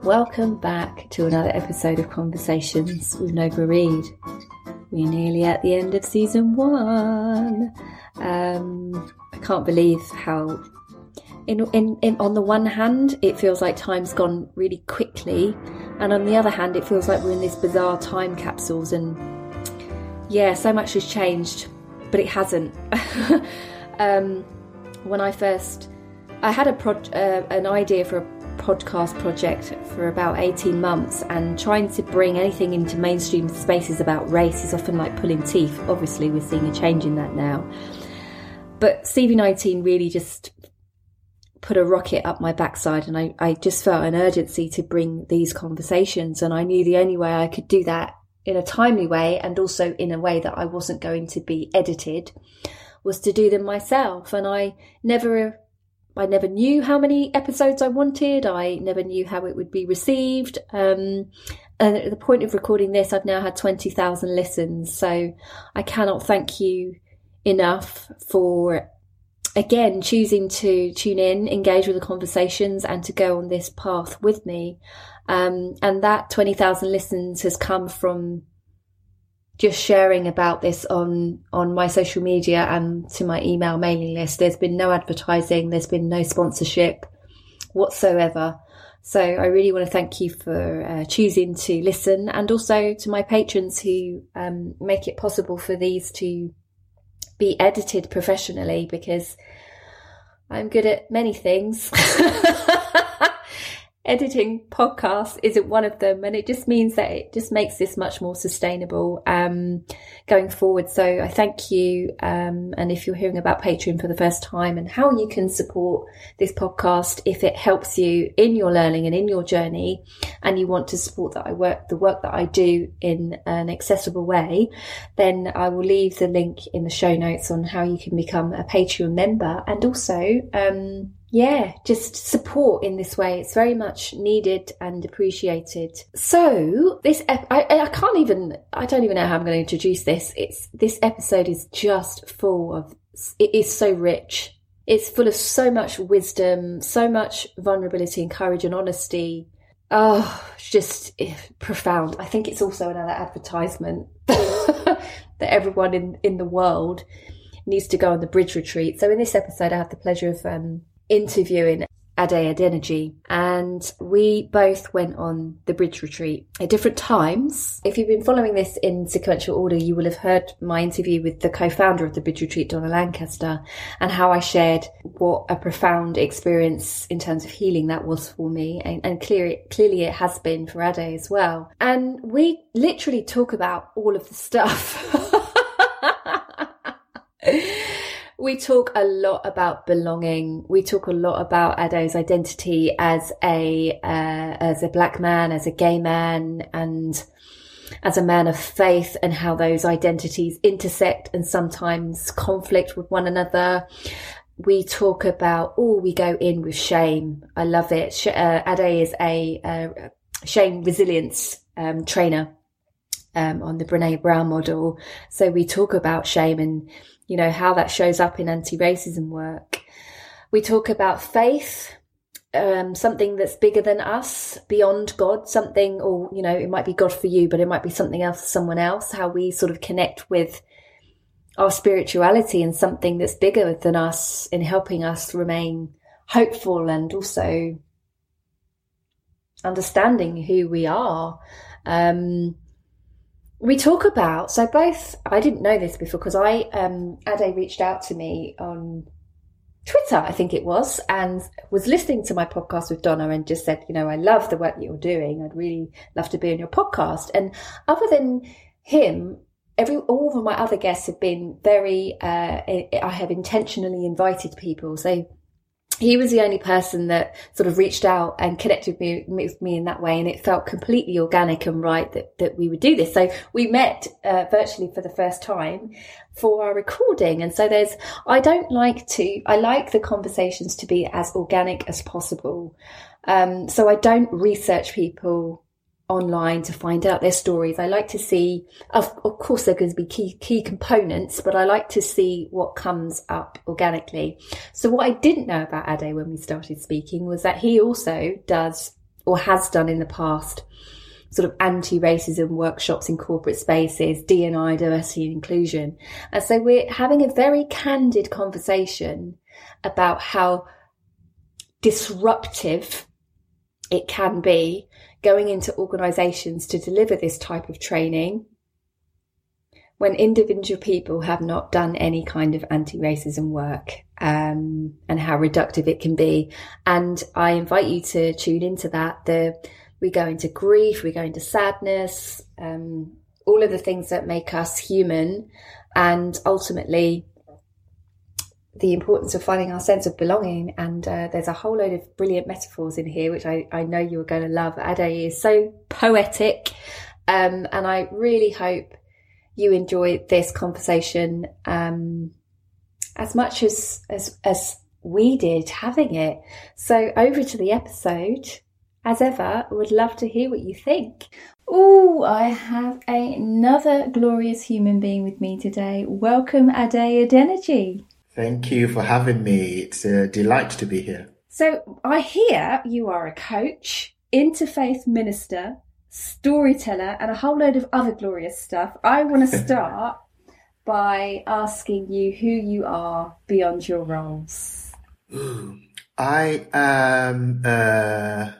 Welcome back to another episode of Conversations with Nova Reid. We're nearly at the end of season 1. I can't believe how, on the one hand, it feels like time's gone really quickly, and on the other hand, it feels like we're in this bizarre time capsules, and yeah, so much has changed, but it hasn't. When I had an idea for a podcast project for about 18 months, and trying to bring anything into mainstream spaces about race is often like pulling teeth. Obviously we're seeing a change in that now, but CV19 really just put a rocket up my backside, and I just felt an urgency to bring these conversations, and I knew the only way I could do that in a timely way, and also in a way that I wasn't going to be edited, was to do them myself. And I never knew how many episodes I wanted. I never knew how it would be received. And at the point of recording this, I've now had 20,000 listens. So I cannot thank you enough for, again, choosing to tune in, engage with the conversations, and to go on this path with me. And that 20,000 listens has come from just sharing about this on my social media and to my email mailing list. There's been no advertising, there's been no sponsorship whatsoever. So I really want to thank you for choosing to listen, and also to my patrons who make it possible for these to be edited professionally, because I'm good at many things. Editing podcasts isn't one of them, and it just means that it just makes this much more sustainable going forward. So I thank you, and if you're hearing about Patreon for the first time and how you can support this podcast, if it helps you in your learning and in your journey, and you want to support the work that I do in an accessible way, then I will leave the link in the show notes on how you can become a Patreon member. And also just support in this way. It's very much needed and appreciated. So this, I don't even know how I'm going to introduce this. This episode is just it is so rich. It's full of so much wisdom, so much vulnerability and courage and honesty. Oh, it's just profound. I think it's also another advertisement that everyone in the world needs to go on the Bridge Retreat. So in this episode, I have the pleasure of interviewing Ade Adeniji, and we both went on the Bridge Retreat at different times. If you've been following this in sequential order, you will have heard my interview with the co-founder of the Bridge Retreat, Donna Lancaster, and how I shared what a profound experience in terms of healing that was for me, and clearly it has been for Ade as well. And we literally talk about all of the stuff. We talk a lot about belonging. We talk a lot about Ade's identity as a black man, as a gay man, and as a man of faith, and how those identities intersect and sometimes conflict with one another. We talk about, we go in with shame. I love it. Ade is a shame resilience trainer on the Brené Brown model. So we talk about shame and how that shows up in anti-racism work. We talk about faith, something that's bigger than us, beyond God, something, or, it might be God for you, but it might be something else for someone else, how we sort of connect with our spirituality and something that's bigger than us in helping us remain hopeful and also understanding who we are. We talk about, I didn't know this before, because Ade reached out to me on Twitter, I think it was, and was listening to my podcast with Donna and just said, I love the work that you're doing. I'd really love to be on your podcast. And other than him, all of my other guests have been very, I have intentionally invited people. So he was the only person that sort of reached out and connected with me in that way. And it felt completely organic and right that we would do this. So we met virtually for the first time for our recording. And so I like the conversations to be as organic as possible. So I don't research people online to find out their stories. I like to see, of course there are going to be key components, but I like to see what comes up organically. So what I didn't know about Ade when we started speaking was that he also does or has done in the past, sort of anti-racism workshops in corporate spaces, D&I, diversity and inclusion. And so we're having a very candid conversation about how disruptive it can be going into organisations to deliver this type of training when individual people have not done any kind of anti-racism work, and how reductive it can be. And I invite you to tune into that. We go into grief, we go into sadness, all of the things that make us human, and ultimately the importance of finding our sense of belonging. And there's a whole load of brilliant metaphors in here, which I know you're going to love. Ade is so poetic, and I really hope you enjoyed this conversation as much as we did having it. So over to the episode. As ever, I would love to hear what you think. Oh, I have another glorious human being with me today. Welcome, Ade Adeniji. Thank you for having me. It's a delight to be here. So I hear you are a coach, interfaith minister, storyteller, and a whole load of other glorious stuff. I want to start by asking you who you are beyond your roles. I am a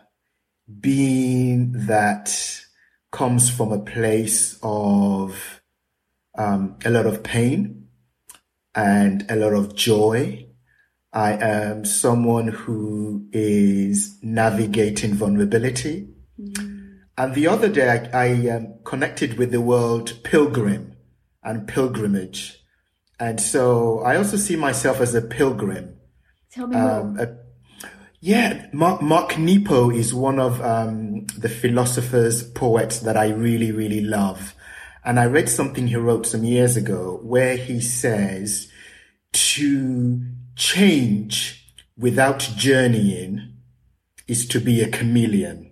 being that comes from a place of a lot of pain and a lot of joy. I am someone who is navigating vulnerability. And the other day, I connected with the word pilgrim and pilgrimage. And so I also see myself as a pilgrim. Tell me more. Mark Nepo is one of the philosophers, poets that I really, really love. And I read something he wrote some years ago where he says to change without journeying is to be a chameleon.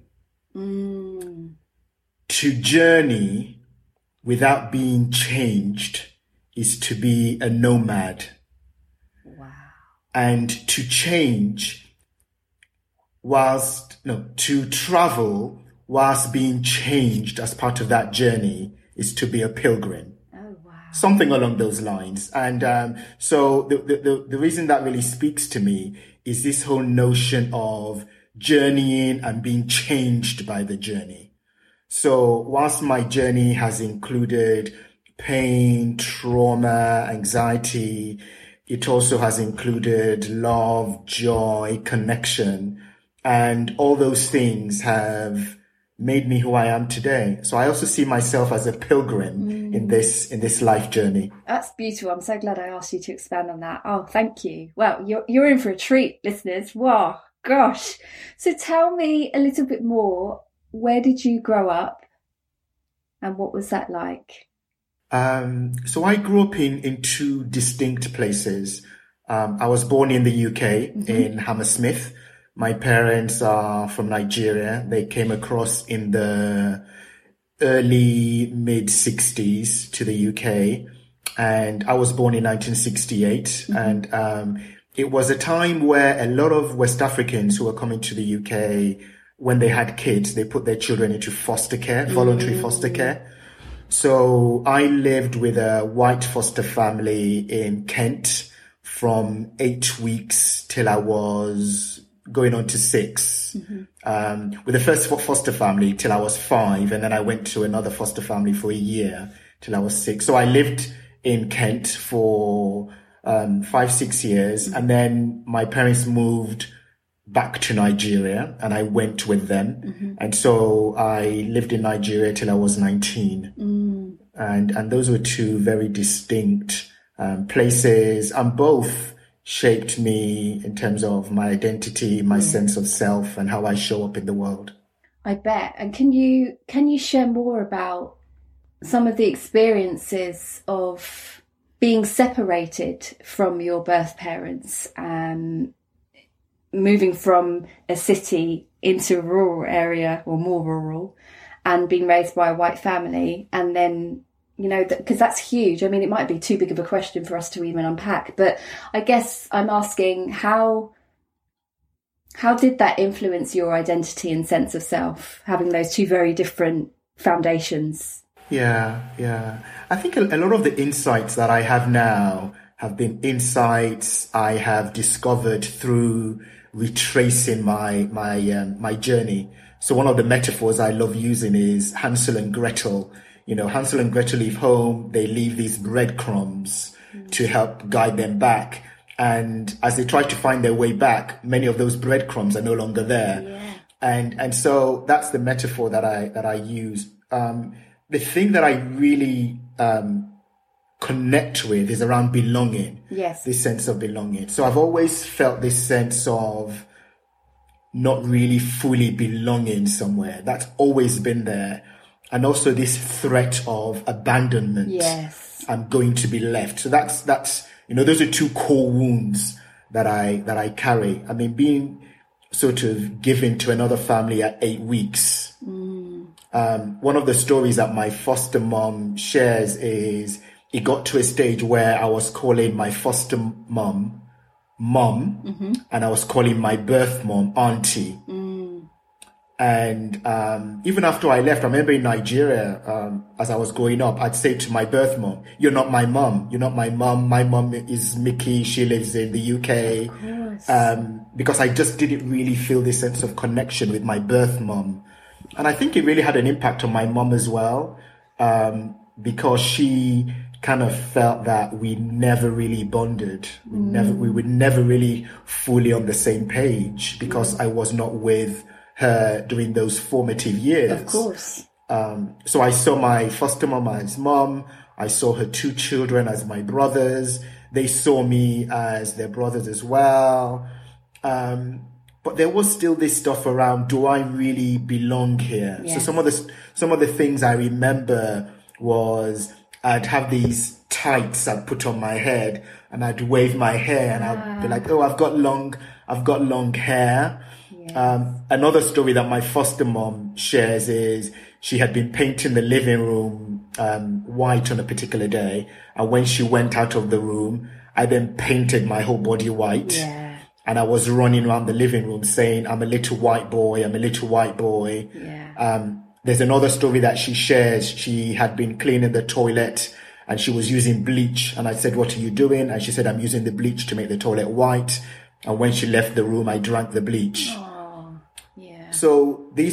To journey without being changed is to be a nomad. Wow. And to change to travel whilst being changed as part of that journey is to be a pilgrim. Oh, wow. Something along those lines. And so the reason that really speaks to me is this whole notion of journeying and being changed by the journey. So whilst my journey has included pain, trauma, anxiety, it also has included love, joy, connection. And all those things have made me who I am today. So I also see myself as a pilgrim in this life journey. That's beautiful. I'm so glad I asked you to expand on that. Oh, thank you. Well, you're in for a treat, listeners. Wow, gosh. So tell me a little bit more. Where did you grow up and what was that like? So I grew up in two distinct places. I was born in the UK, in Hammersmith. My parents are from Nigeria. They came across in the early mid-60s to the UK. And I was born in 1968. And it was a time where a lot of West Africans who were coming to the UK, when they had kids, they put their children into foster care, voluntary foster care. So I lived with a white foster family in Kent from 8 weeks till I was going on to 6. With the first foster family till I was 5. And then I went to another foster family for a year till I was 6. So I lived in Kent for 5-6 years. And then my parents moved back to Nigeria and I went with them. And so I lived in Nigeria till I was 19. And those were two very distinct places, and both shaped me in terms of my identity, my sense of self, and how I show up in the world. I bet. And can you share more about some of the experiences of being separated from your birth parents, moving from a city into a rural area, or more rural, and being raised by a white family, and then, you know, because that's huge. I mean, it might be too big of a question for us to even unpack, but I guess I'm asking how How did that influence your identity and sense of self, having those two very different foundations? Yeah. I think a lot of the insights that I have now have been insights I have discovered through retracing my journey. So one of the metaphors I love using is Hansel and Gretel. Hansel and Gretel leave home, they leave these breadcrumbs to help guide them back. And as they try to find their way back, many of those breadcrumbs are no longer there. Yeah. And so that's the metaphor that I use. The thing that I really connect with is around belonging. Yes. This sense of belonging. So I've always felt this sense of not really fully belonging somewhere. That's always been there. And also this threat of abandonment. Yes. I'm going to be left. So that's those are two core wounds that I carry. I mean, being sort of given to another family at 8 weeks. One of the stories that my foster mom shares is it got to a stage where I was calling my foster mom, and I was calling my birth mom, auntie. And even after I left, I remember in Nigeria, as I was growing up, I'd say to my birth mom, "You're not my mom. You're not my mom. My mom is Mickey. She lives in the UK." Of course. Because I just didn't really feel this sense of connection with my birth mom. And I think it really had an impact on my mom as well, because she kind of felt that we never really bonded. We were never really fully on the same page because I was not with her during those formative years. Of course. So I saw my foster mom as mom. I saw her 2 children as my brothers. They saw me as their brothers as well. But there was still this stuff around, do I really belong here? Yes. So some of the things I remember was I'd have these tights I'd put on my head and I'd wave my hair and I'd be like, oh, I've got long hair. Yes. Another story that my foster mom shares is she had been painting the living room white on a particular day. And when she went out of the room, I then painted my whole body white. Yeah. And I was running around the living room saying, I'm a little white boy. I'm a little white boy. Yeah. There's another story that she shares. She had been cleaning the toilet and she was using bleach. And I said, what are you doing? And she said, I'm using the bleach to make the toilet white. And when she left the room, I drank the bleach. Oh, yeah. So these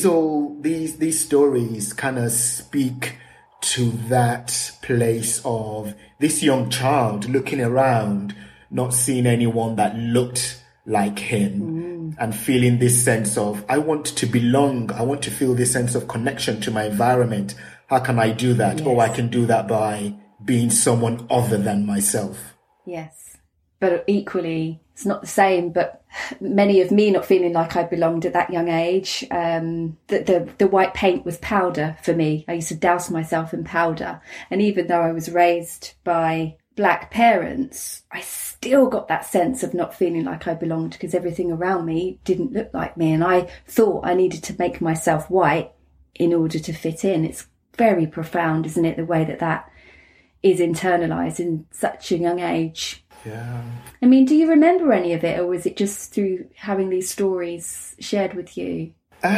stories kind of speak to that place of this young child looking around, not seeing anyone that looked like him and feeling this sense of, I want to belong. I want to feel this sense of connection to my environment. How can I do that? Yes. Oh, I can do that by being someone other than myself. Yes. But equally, it's not the same, but many of me not feeling like I belonged at that young age. The white paint was powder for me. I used to douse myself in powder. And even though I was raised by Black parents, I still got that sense of not feeling like I belonged because everything around me didn't look like me. And I thought I needed to make myself white in order to fit in. It's very profound, isn't it? The way that is internalized in such a young age. Yeah. I mean, do you remember any of it, or was it just through having these stories shared with you?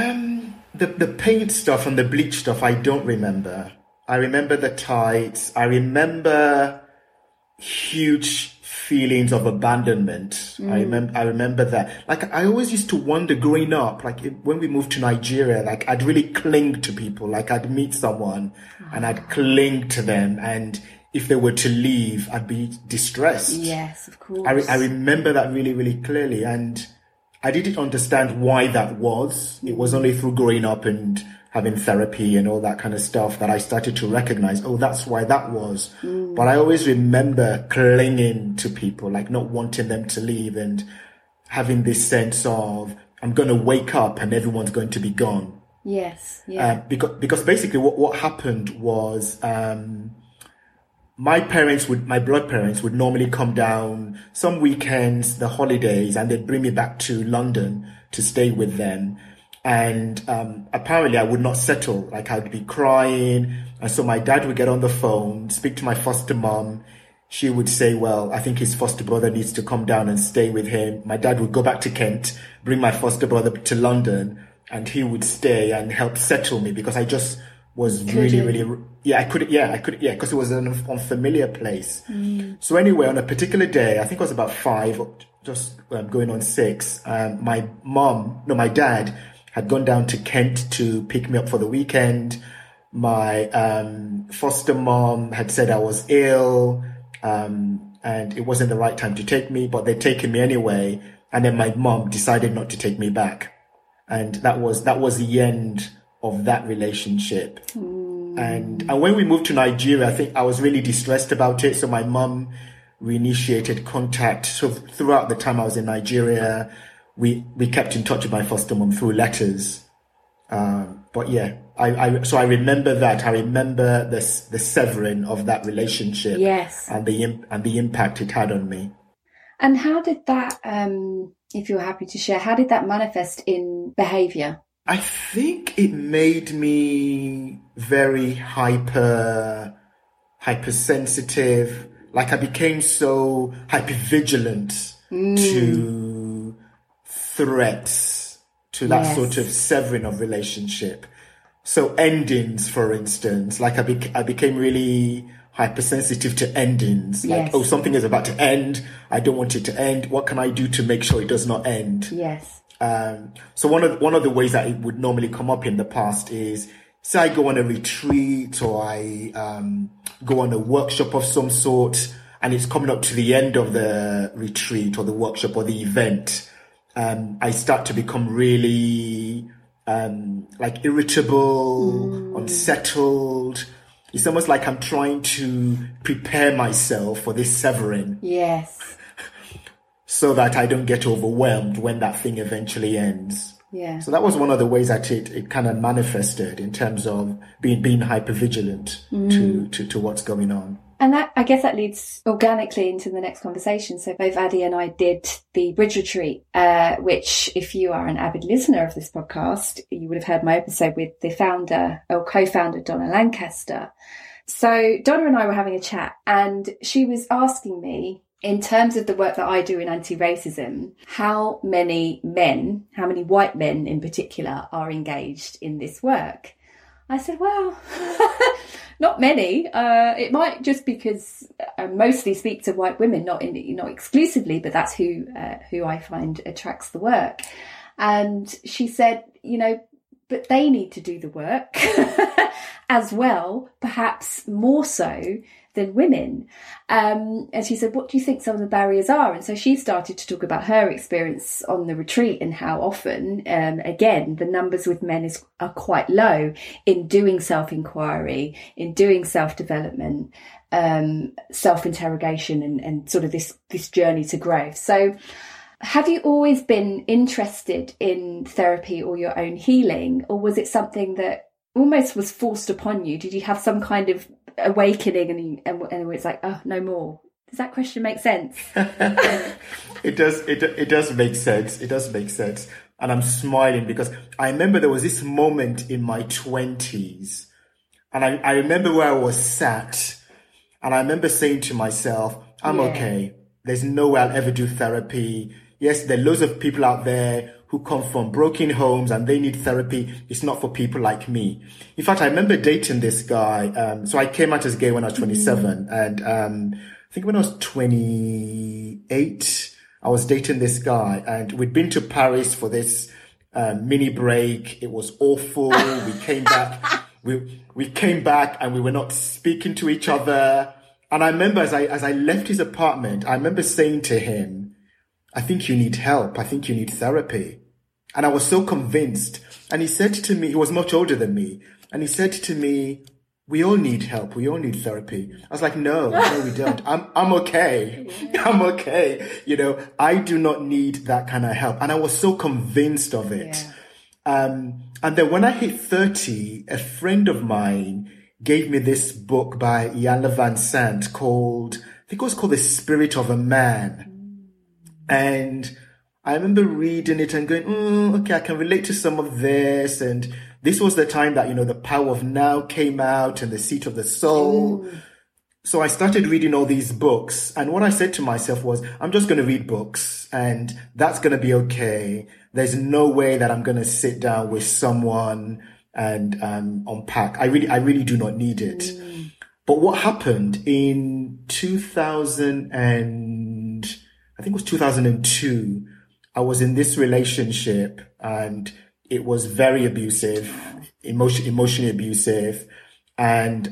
The paint stuff and the bleach stuff, I don't remember. I remember the tights. I remember huge feelings of abandonment. I remember that. Like, I always used to wonder growing up, like when we moved to Nigeria, like I'd really cling to people. Like I'd meet someone and I'd cling to them, and if they were to leave, I'd be distressed. Yes, of course. I remember that really, really clearly, and I didn't understand why that was. It was only through growing up and having therapy and all that kind of stuff that I started to recognize, oh, that's why that was. But I always remember clinging to people, like not wanting them to leave and having this sense of, I'm going to wake up and everyone's going to be gone. Yes, yeah. Because basically what happened was, my blood parents would normally come down some weekends, the holidays, and they'd bring me back to London to stay with them. And apparently I would not settle. Like I'd be crying. And so my dad would get on the phone, speak to my foster mom. she would say, well, I think his foster brother needs to come down and stay with him. My dad would go back to Kent, bring my foster brother to London, and he would stay and help settle me because I just was really, because it was an unfamiliar place. So anyway, on a particular day, I think I was about 5, just going on 6, my dad had gone down to Kent to pick me up for the weekend. My foster mom had said I was ill, and it wasn't the right time to take me, but they'd taken me anyway. And then my mom decided not to take me back. And that was the end of that relationship. And when we moved to Nigeria, I think I was really distressed about it. So my mom reinitiated contact. So throughout the time I was in Nigeria, we kept in touch with my foster mom through letters. But yeah, I remember that. I remember the severing of that relationship. Yes. And the impact it had on me. And how did that, if you're happy to share, how did that manifest in behaviour? I think it made me very hypersensitive. Like I became so hypervigilant to threats, to that sort of severing of relationship. So endings, for instance, like I became really hypersensitive to endings. Like, oh, something is about to end. I don't want it to end. What can I do to make sure it does not end? Yes. So one of the ways that it would normally come up in the past is, say I go on a retreat or I go on a workshop of some sort, and it's coming up to the end of the retreat or the workshop or the event. I start to become really like irritable, unsettled. It's almost like I'm trying to prepare myself for this severing. Yes. So that I don't get overwhelmed when that thing eventually ends. Yeah. So that was one of the ways that it kind of manifested in terms of being hypervigilant to what's going on. And that, I guess that leads organically into the next conversation. So both Addy and I did the Bridge Retreat, which if you are an avid listener of this podcast, you would have heard my episode with the founder or co-founder, Donna Lancaster. So Donna and I were having a chat and she was asking me, in terms of the work that I do in anti-racism, how many white men in particular are engaged in this work? I said, well, not many. It might just because I mostly speak to white women, not exclusively, but that's who I find attracts the work. And she said, but they need to do the work as well, perhaps more so than women. And she said, what do you think some of the barriers are? And so she started to talk about her experience on the retreat and how often, again, the numbers with men are quite low in doing self-inquiry, in doing self-development, self-interrogation and sort of this journey to growth. So have you always been interested in therapy or your own healing, or was it something that almost was forced upon you? Did you have some kind of awakening and it's like, oh, no more? Does that question make sense? It does make sense. It does make sense. And I'm smiling because I remember there was this moment in my 20s and I remember where I was sat and I remember saying to myself, I'm okay. There's no way I'll ever do therapy. Yes, there are loads of people out there who come from broken homes and they need therapy. It's not for people like me. In fact, I remember dating this guy. So I came out as gay when I was 27. And I think when I was 28, I was dating this guy. And we'd been to Paris for this mini break. It was awful. We came back. We came back and we were not speaking to each other. And I remember as I left his apartment, I remember saying to him, I think you need help. I think you need therapy. And I was so convinced. And he said to me, he was much older than me. And he said to me, we all need help. We all need therapy. I was like, no, we don't. I'm okay. I'm okay. I do not need that kind of help. And I was so convinced of it. And then when I hit 30, a friend of mine gave me this book by Iyanla Vanzant called, I think it was called The Spirit of a Man. And I remember reading it and going, okay, I can relate to some of this. And this was the time that, The Power of Now came out and The Seat of the Soul. So I started reading all these books, and what I said to myself was, I'm just going to read books and that's going to be okay. There's no way that I'm going to sit down with someone and unpack. I really do not need it. But what happened in 2002, I was in this relationship and it was very abusive, emotionally abusive, and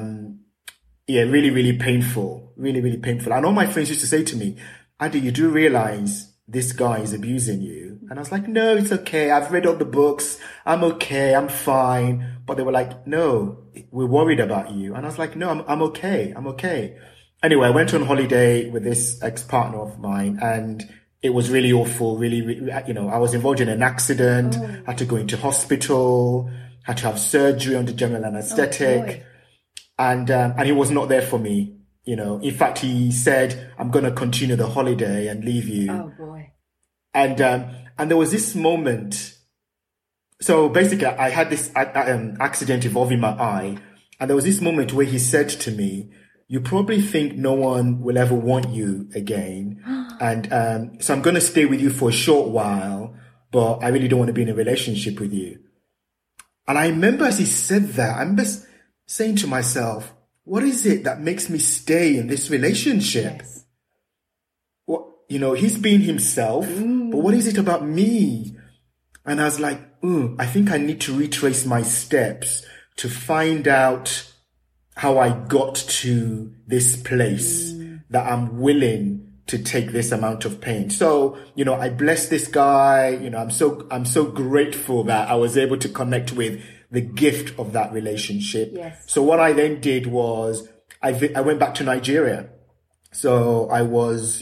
really, really painful, really, really painful. And all my friends used to say to me, Andy, you do realize this guy is abusing you? And I was like, no, it's okay. I've read all the books. I'm okay. I'm fine. But they were like, no, we're worried about you. And I was like, no, I'm okay. I'm okay. Anyway, I went on holiday with this ex-partner of mine and it was really awful. Really, I was involved in an accident, had to go into hospital, had to have surgery under general anesthetic. And he was not there for me, In fact, he said, I'm going to continue the holiday and leave you. Oh, boy. And there was this moment. So basically, I had this accident involving my eye. And there was this moment where he said to me, you probably think no one will ever want you again. And so I'm going to stay with you for a short while, but I really don't want to be in a relationship with you. And I remember as he said that, I remember saying to myself, what is it that makes me stay in this relationship? Yes. What, he's being himself, but what is it about me? And I was like, I think I need to retrace my steps to find out how I got to this place that I'm willing to take this amount of pain. So, I bless this guy. I'm so grateful that I was able to connect with the gift of that relationship. Yes. So what I then did was I went back to Nigeria. So I was,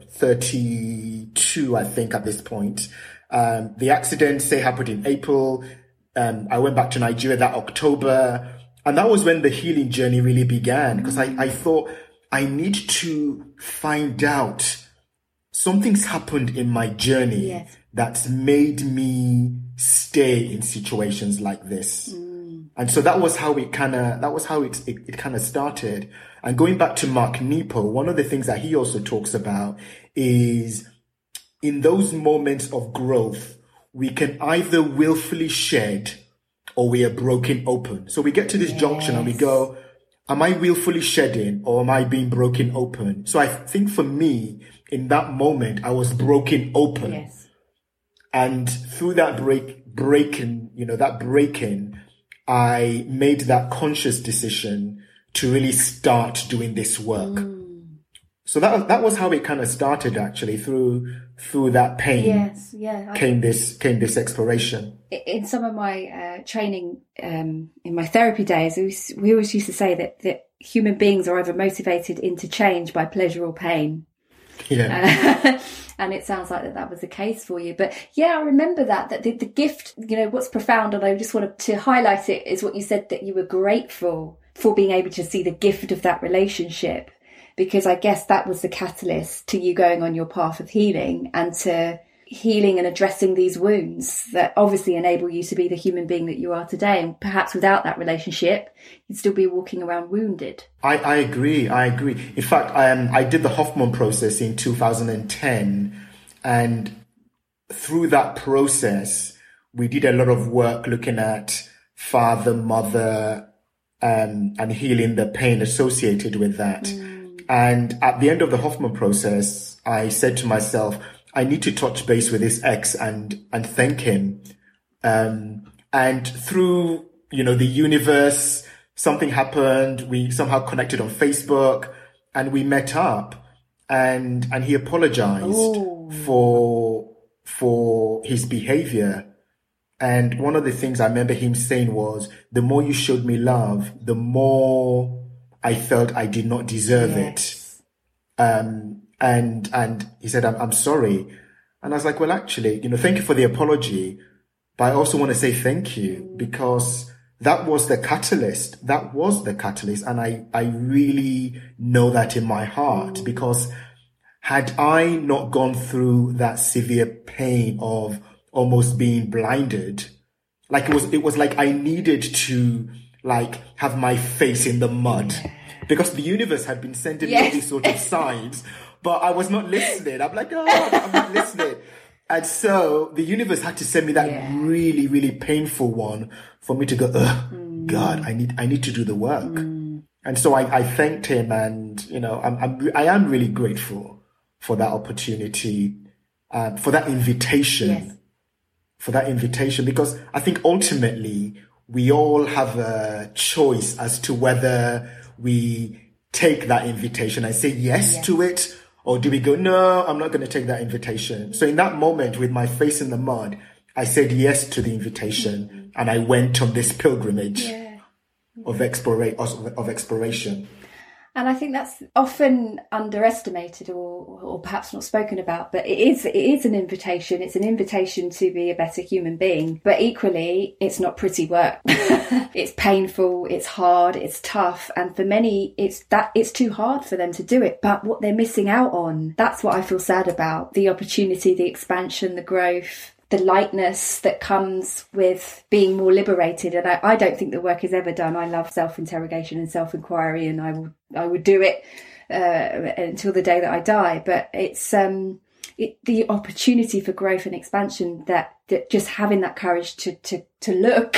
32, I think, at this point. The accident, happened in April. I went back to Nigeria that October. And that was when the healing journey really began, because I thought I need to find out something's happened in my journey that's made me stay in situations like this. And so that was how it kind of started. And going back to Mark Nepo, one of the things that he also talks about is in those moments of growth, we can either willfully shed or we are broken open. So we get to this junction and we go, am I willfully shedding or am I being broken open? So I think for me, in that moment, I was broken open. Yes. And through that breaking, I made that conscious decision to really start doing this work. So that was how it kind of started, actually, through that pain. Yes, yeah. Came this exploration. In some of my training, in my therapy days, we always used to say that human beings are either motivated into change by pleasure or pain. Yeah. And it sounds like that was the case for you. But yeah, I remember that the gift, what's profound, and I just wanted to highlight it, is what you said, that you were grateful for being able to see the gift of that relationship. Because I guess that was the catalyst to you going on your path of healing and to healing and addressing these wounds that obviously enable you to be the human being that you are today. And perhaps without that relationship, you'd still be walking around wounded. I agree. In fact, I did the Hoffman process in 2010. And through that process, we did a lot of work looking at father, mother, and healing the pain associated with that. And at the end of the Hoffman process, I said to myself, I need to touch base with this ex and thank him. And through, the universe, something happened. We somehow connected on Facebook and we met up and he apologized for his behavior. And one of the things I remember him saying was, the more you showed me love, the more I felt I did not deserve it. And he said, I'm sorry. And I was like, well, actually, thank you for the apology, but I also want to say thank you because that was the catalyst. And I really know that in my heart because had I not gone through that severe pain of almost being blinded, like it was like I needed to have my face in the mud because the universe had been sending me all these sort of signs, but I was not listening. I'm like, oh, I'm not listening. And so the universe had to send me that really, really painful one for me to go, God, I need to do the work. And so I thanked him, and, you know, I am really grateful for that opportunity, for that invitation, because I think ultimately we all have a choice as to whether we take that invitation and say yes to it, or do we go, no, I'm not going to take that invitation. So in that moment, with my face in the mud, I said yes to the invitation, and I went on this pilgrimage of exploration. And I think that's often underestimated or perhaps not spoken about, but it is an invitation. It's an invitation to be a better human being. But equally, it's not pretty work. It's painful, it's hard, it's tough. And for many, it's too hard for them to do it. But what they're missing out on, that's what I feel sad about. The opportunity, the expansion, the growth, the lightness that comes with being more liberated. And I don't think the work is ever done. I love self-interrogation and self-inquiry, and I would do it until the day that I die. But it's the opportunity for growth and expansion that just having that courage to look,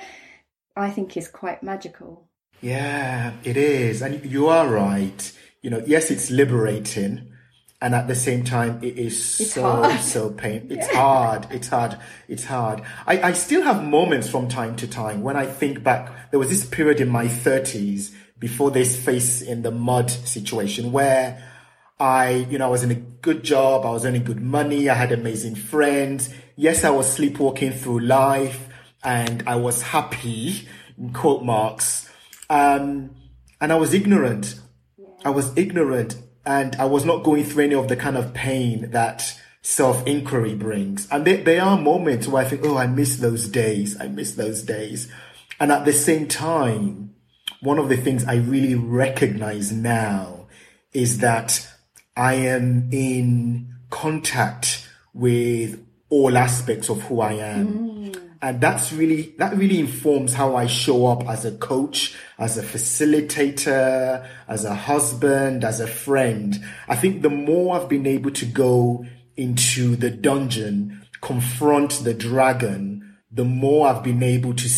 I think is quite magical. Yeah, it is. And you are right. You know, yes, it's liberating. And at the same time, it is so painful. It's hard. I still have moments from time to time when I think back. There was this period in my 30s before this face in the mud situation where I was in a good job. I was earning good money. I had amazing friends. Yes, I was sleepwalking through life, and I was happy, in quote marks. And I was ignorant. And I was not going through any of the kind of pain that self-inquiry brings. And there are moments where I think, I miss those days. And at the same time, one of the things I really recognize now is that I am in contact with all aspects of who I am. And that really informs how I show up as a coach, as a facilitator, as a husband, as a friend. I think the more I've been able to go into the dungeon, confront the dragon, the more I've been able to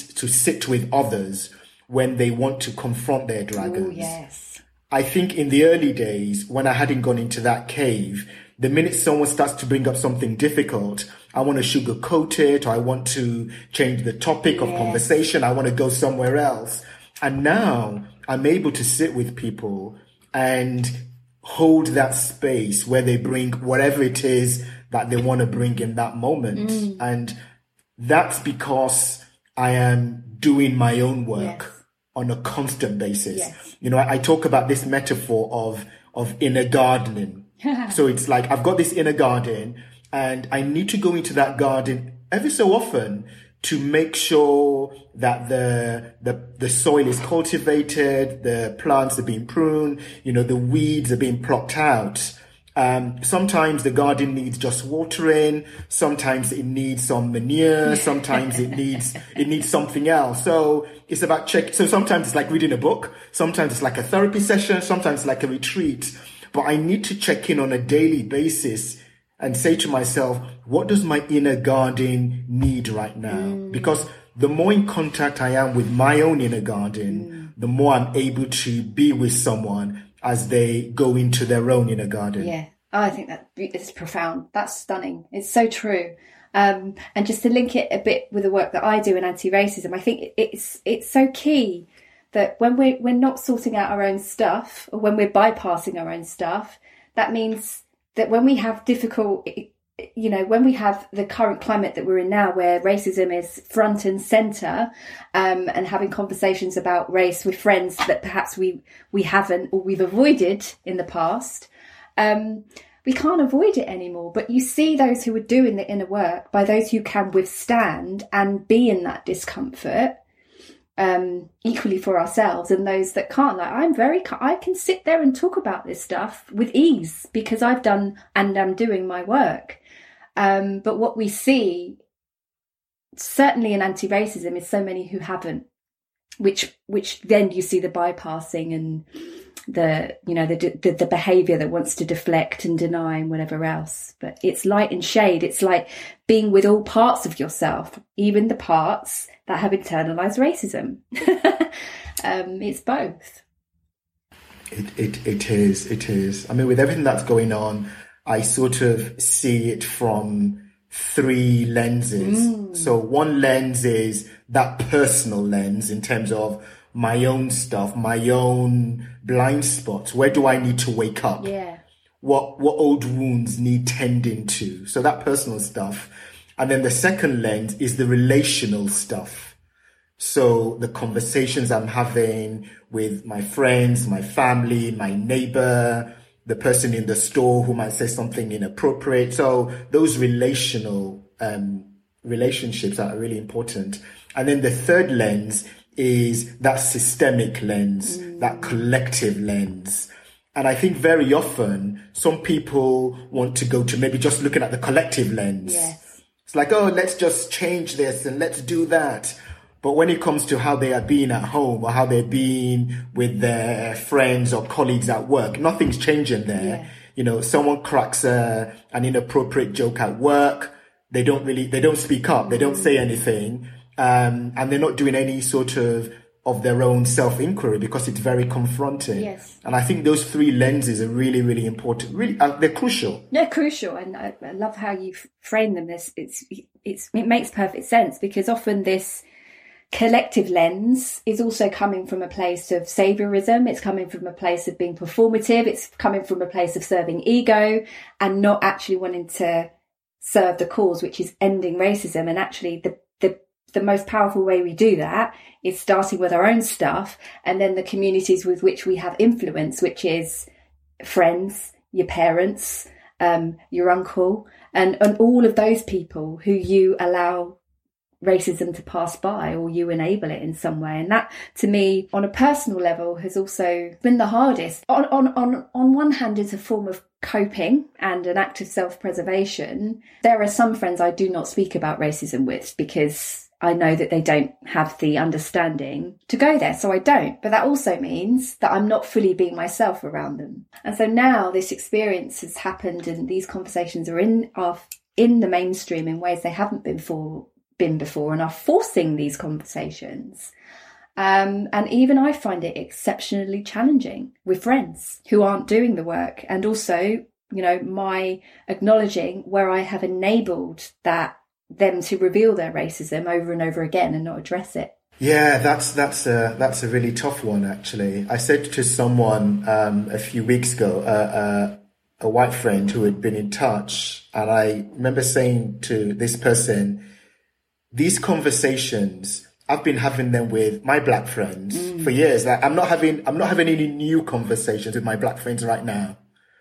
sit with others when they want to confront their dragons. Oh, yes. I think in the early days, when I hadn't gone into that cave, the minute someone starts to bring up something difficult, I want to sugarcoat it, or I want to change the topic of conversation. I want to go somewhere else. And now I'm able to sit with people and hold that space where they bring whatever it is that they want to bring in that moment. And that's because I am doing my own work on a constant basis. You know, I talk about this metaphor of inner gardening. So it's like I've got this inner garden, and I need to go into that garden every so often to make sure that the soil is cultivated, the plants are being pruned, the weeds are being plucked out. Sometimes the garden needs just watering. Sometimes it needs some manure. Sometimes it needs something else. So it's about So sometimes it's like reading a book. Sometimes it's like a therapy session. Sometimes it's like a retreat. But I need to check in on a daily basis and say to myself, what does my inner garden need right now? Because the more in contact I am with my own inner garden, the more I'm able to be with someone as they go into their own inner garden. Yeah, I think that is profound. That's stunning. It's so true. And just to link it a bit with the work that I do in anti-racism, I think it's so key that when we're not sorting out our own stuff, or when we're bypassing our own stuff, that means that when we have when we have the current climate that we're in now, where racism is front and centre, and having conversations about race with friends that perhaps we haven't, or we've avoided in the past, we can't avoid it anymore. But you see those who are doing the inner work by those who can withstand and be in that discomfort, equally for ourselves, and those that can't. Like I can sit there and talk about this stuff with ease because I've done and I'm doing my work. But what we see, certainly in anti-racism, is so many who haven't. which then you see the bypassing and the behavior that wants to deflect and deny and whatever else. But it's light and shade. It's like being with all parts of yourself, even the parts that have internalized racism. It's both. It is. I mean, with everything that's going on, I sort of see it from 3 lenses. So one lens is that personal lens in terms of my own stuff, my own blind spots. Where do I need to wake up? Yeah. What old wounds need tending to? So that personal stuff. And then the second lens is the relational stuff. So the conversations I'm having with my friends, my family, my neighbor, the person in the store who might say something inappropriate. So those relational relationships are really important. And then the third lens is that systemic lens, that collective lens. And I think very often some people want to go to maybe just looking at the collective lens. Yes. It's like, oh, let's just change this and let's do that. But when it comes to how they are being at home or how they're being with their friends or colleagues at work, nothing's changing there. Yeah. You know, someone cracks an inappropriate joke at work. They don't speak up. They don't say anything. And they're not doing any sort of their own self-inquiry because it's very confronting. Yes. And I think those 3 lenses are really, really important. Really, they're crucial. They're crucial. And I love how you frame them. It makes perfect sense, because often this collective lens is also coming from a place of saviorism. It's coming from a place of being performative. It's coming from a place of serving ego and not actually wanting to serve the cause, which is ending racism. And actually the most powerful way we do that is starting with our own stuff, and then the communities with which we have influence, which is friends, your parents, your uncle, and all of those people who you allow racism to pass by, or you enable it in some way. And that, to me, on a personal level, has also been the hardest. On one hand, it's a form of coping and an act of self-preservation. There are some friends I do not speak about racism with because I know that they don't have the understanding to go there, so I don't. But that also means that I'm not fully being myself around them. And so now this experience has happened, and these conversations are in the mainstream in ways they haven't been before, and are forcing these conversations. And even I find it exceptionally challenging with friends who aren't doing the work, and also, my acknowledging where I have enabled them to reveal their racism over and over again and not address it. Yeah, that's a really tough one, actually. I said to someone a few weeks ago, a white friend who had been in touch, and I remember saying to this person, these conversations, I've been having them with my black friends for years. Like, I'm not having any new conversations with my black friends right now.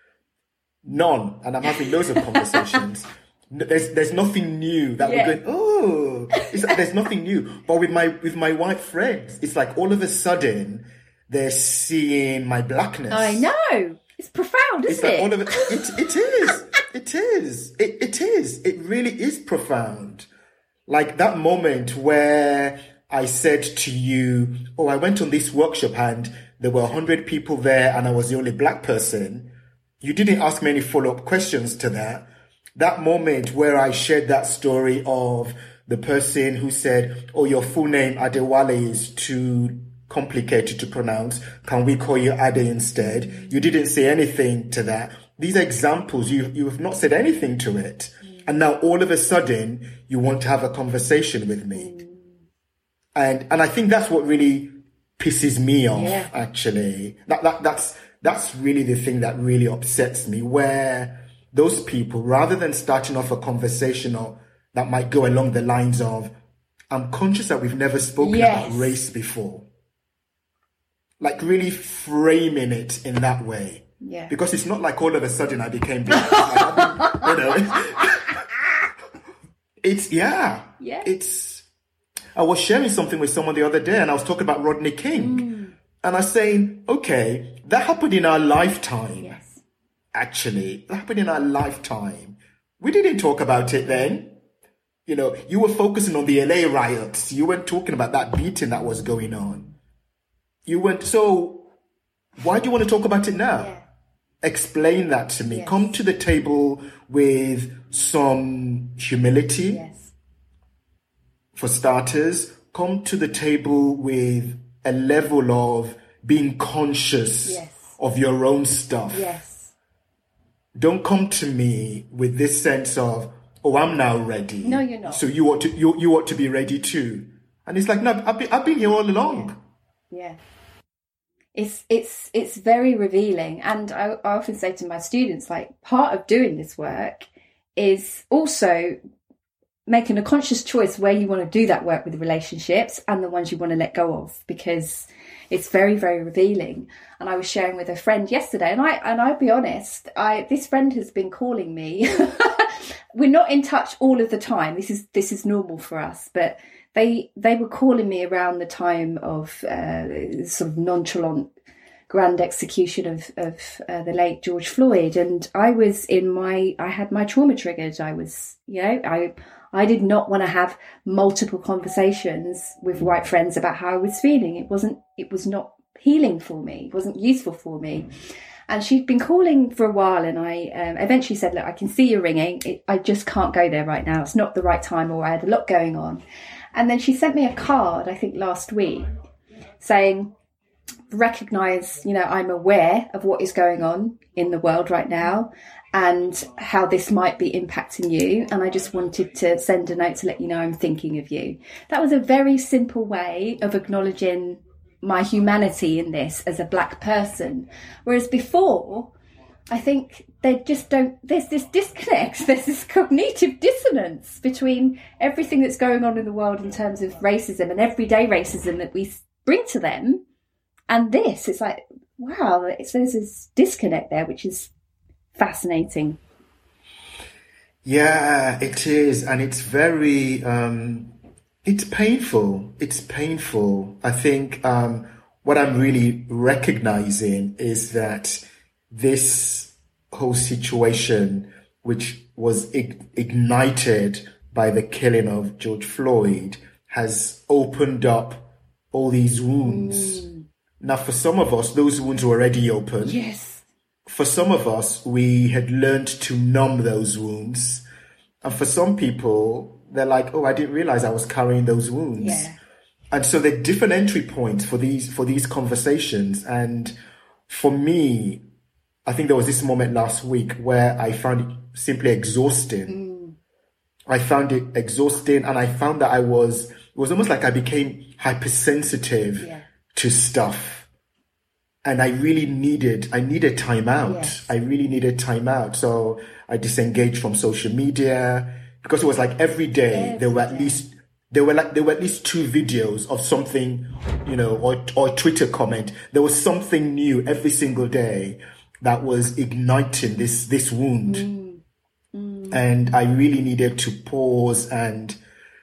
None. And I'm having loads of conversations. There's nothing new that we're going, there's nothing new. But with my white friends, it's like all of a sudden they're seeing my blackness. I know. It's profound, isn't it? All of it is. It is. It really is profound. Like that moment where I said to you, I went on this workshop and there were 100 people there and I was the only black person. You didn't ask me any follow-up questions to that. That moment where I shared that story of the person who said, your full name Adewale is too complicated to pronounce. Can we call you Ade instead? You didn't say anything to that. These are examples. You have not said anything to it. And now all of a sudden you want to have a conversation with me. And I think that's what really pisses me off, actually. That's really the thing that really upsets me, where those people, rather than starting off a conversation that might go along the lines of, I'm conscious that we've never spoken about race before. Like really framing it in that way. Yeah. Because it's not like all of a sudden I became black. I was sharing something with someone the other day and I was talking about Rodney King. And I was saying, okay, that happened in our lifetime. Yes. Actually, that happened in our lifetime. We didn't talk about it then. You were focusing on the LA riots. You weren't talking about that beating that was going on. So why do you want to talk about it now? Yeah. Explain that to me. Yes. Come to the table with some humility. Yes. For starters, come to the table with a level of being conscious Yes. of your own stuff. Yes. Don't come to me with this sense of, oh, I'm now ready. No, you're not. So you ought to be ready too. And it's like, no, I've been here all along. Yeah. It's very revealing. And I often say to my students, like, part of doing this work is also making a conscious choice where you want to do that work with the relationships and the ones you want to let go of, because it's very, very revealing. And I was sharing with a friend yesterday, and I'll be honest, this friend has been calling me. We're not in touch all of the time. This is normal for us, but they were calling me around the time of sort of nonchalant grand execution of the late George Floyd, and I had my trauma triggered. I did not want to have multiple conversations with white friends about how I was feeling. It was not healing for me. It wasn't useful for me. And she'd been calling for a while, and I eventually said, look, I can see you're ringing. I just can't go there right now. It's not the right time, or I had a lot going on. And then she sent me a card, I think last week, saying, recognise, I'm aware of what is going on in the world right now and how this might be impacting you. And I just wanted to send a note to let you know I'm thinking of you. That was a very simple way of acknowledging my humanity in this as a Black person. Whereas before, I think they just don't, there's this disconnect, there's this cognitive dissonance between everything that's going on in the world in terms of racism and everyday racism that we bring to them. And this, it's like, wow, there's this disconnect there, which is fascinating. Yeah, it is. And it's very, it's painful. It's painful. I think what I'm really recognizing is that this whole situation, which was ignited by the killing of George Floyd, has opened up all these wounds. Now, for some of us, those wounds were already open. Yes. For some of us, we had learned to numb those wounds. And for some people, they're like, oh, I didn't realize I was carrying those wounds. Yeah. And so there are different entry points for these conversations. And for me, I think there was this moment last week where I found it simply exhausting. I found it exhausting, and I found that it was almost like I became hypersensitive to stuff. And I needed time out. Yes. I really needed time out. So I disengaged from social media, because it was like every day there were at least two videos of something, or a Twitter comment. There was something new every single day that was igniting this wound. And I really needed to pause and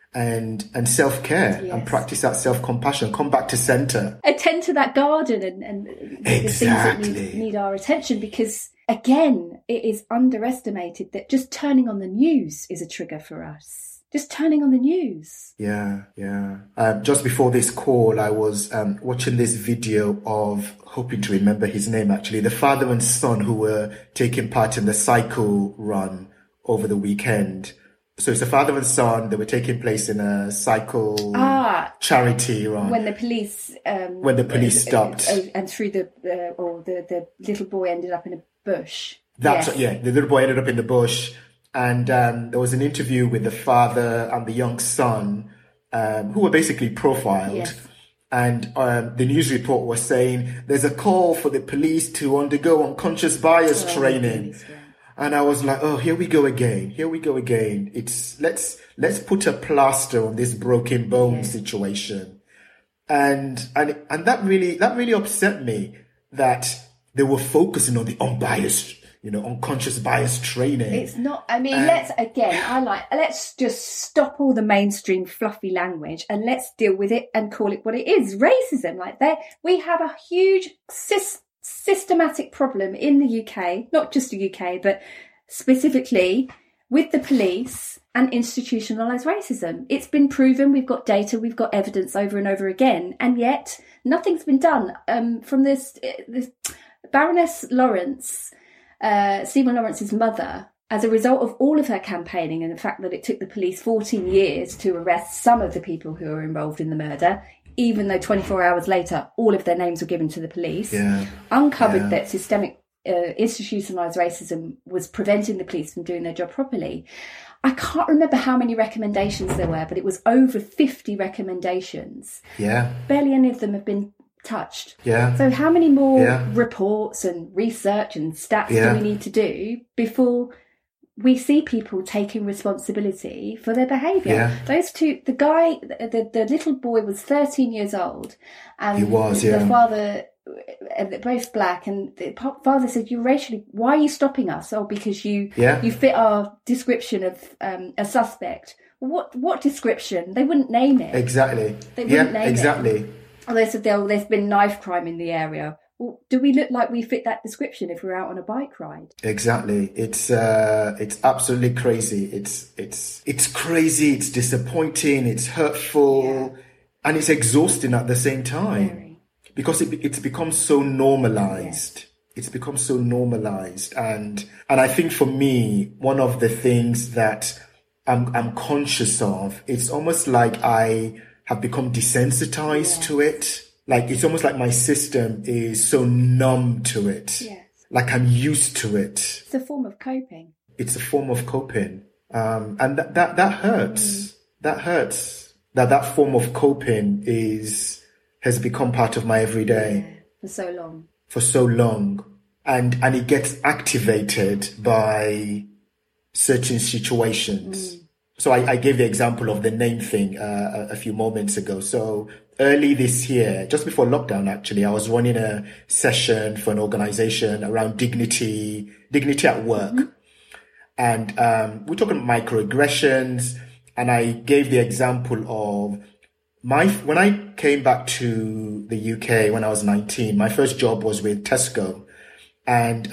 self-care and practice that self-compassion, come back to center. Attend to that garden and the things that need our attention, because again, it is underestimated that just turning on the news is a trigger for us. Just turning on the news. Yeah. Just before this call, I was watching this video of, hoping to remember his name actually, the father and son who were taking part in the cycle run over the weekend. So it's a father and son. They were taking place in a cycle charity run. When the police stopped and threw the little boy ended up in a bush. The little boy ended up in the bush, and there was an interview with the father and the young son, who were basically profiled. Yes. And the news report was saying there's a call for the police to undergo unconscious bias training. And I was like, oh, here we go again. It's let's put a plaster on this broken bone situation. And that really upset me that they were focusing on the unbiased, unconscious bias training. It's not, let's just stop all the mainstream fluffy language and let's deal with it and call it what it is. Racism, we have a huge systematic problem in the UK, not just the UK, but specifically with the police and institutionalised racism. It's been proven, we've got data, we've got evidence over and over again, and yet nothing's been done. From this Baroness Lawrence, Stephen Lawrence's mother, as a result of all of her campaigning and the fact that it took the police 14 years to arrest some of the people who were involved in the murder, even though 24 hours later all of their names were given to the police, uncovered that systemic institutionalised racism was preventing the police from doing their job properly. I can't remember how many recommendations there were, but it was over 50 recommendations. Yeah. Barely any of them have been touched. Yeah. So how many more reports and research and stats do we need to do before we see people taking responsibility for their behaviour? Yeah. Those two, the guy, the little boy was 13 years old, and he was, the father, they're both black, and the father said, why are you stopping us? Oh, because you fit our description of a suspect. What description? They wouldn't name it. Exactly. They wouldn't name exactly. it. And they said, there's been knife crime in the area. Well, do we look like we fit that description if we're out on a bike ride? Exactly. It's absolutely crazy. It's crazy. It's disappointing. It's hurtful, and it's exhausting at the same time. Very. Because it's become so normalized. Yeah. It's become so normalized, and I think for me, one of the things that I'm conscious of, it's almost like I have become desensitized to it. Like, it's almost like my system is so numb to it. Yes. Like, I'm used to it. It's a form of coping. It's a form of coping. And that hurts. That hurts. That form of coping has become part of my everyday. Yeah, for so long. And it gets activated by certain situations. So I gave the example of the name thing a few moments ago. So early this year, just before lockdown, actually, I was running a session for an organization around dignity at work. And we're talking microaggressions. And I gave the example of when I came back to the UK when I was 19, my first job was with Tesco. And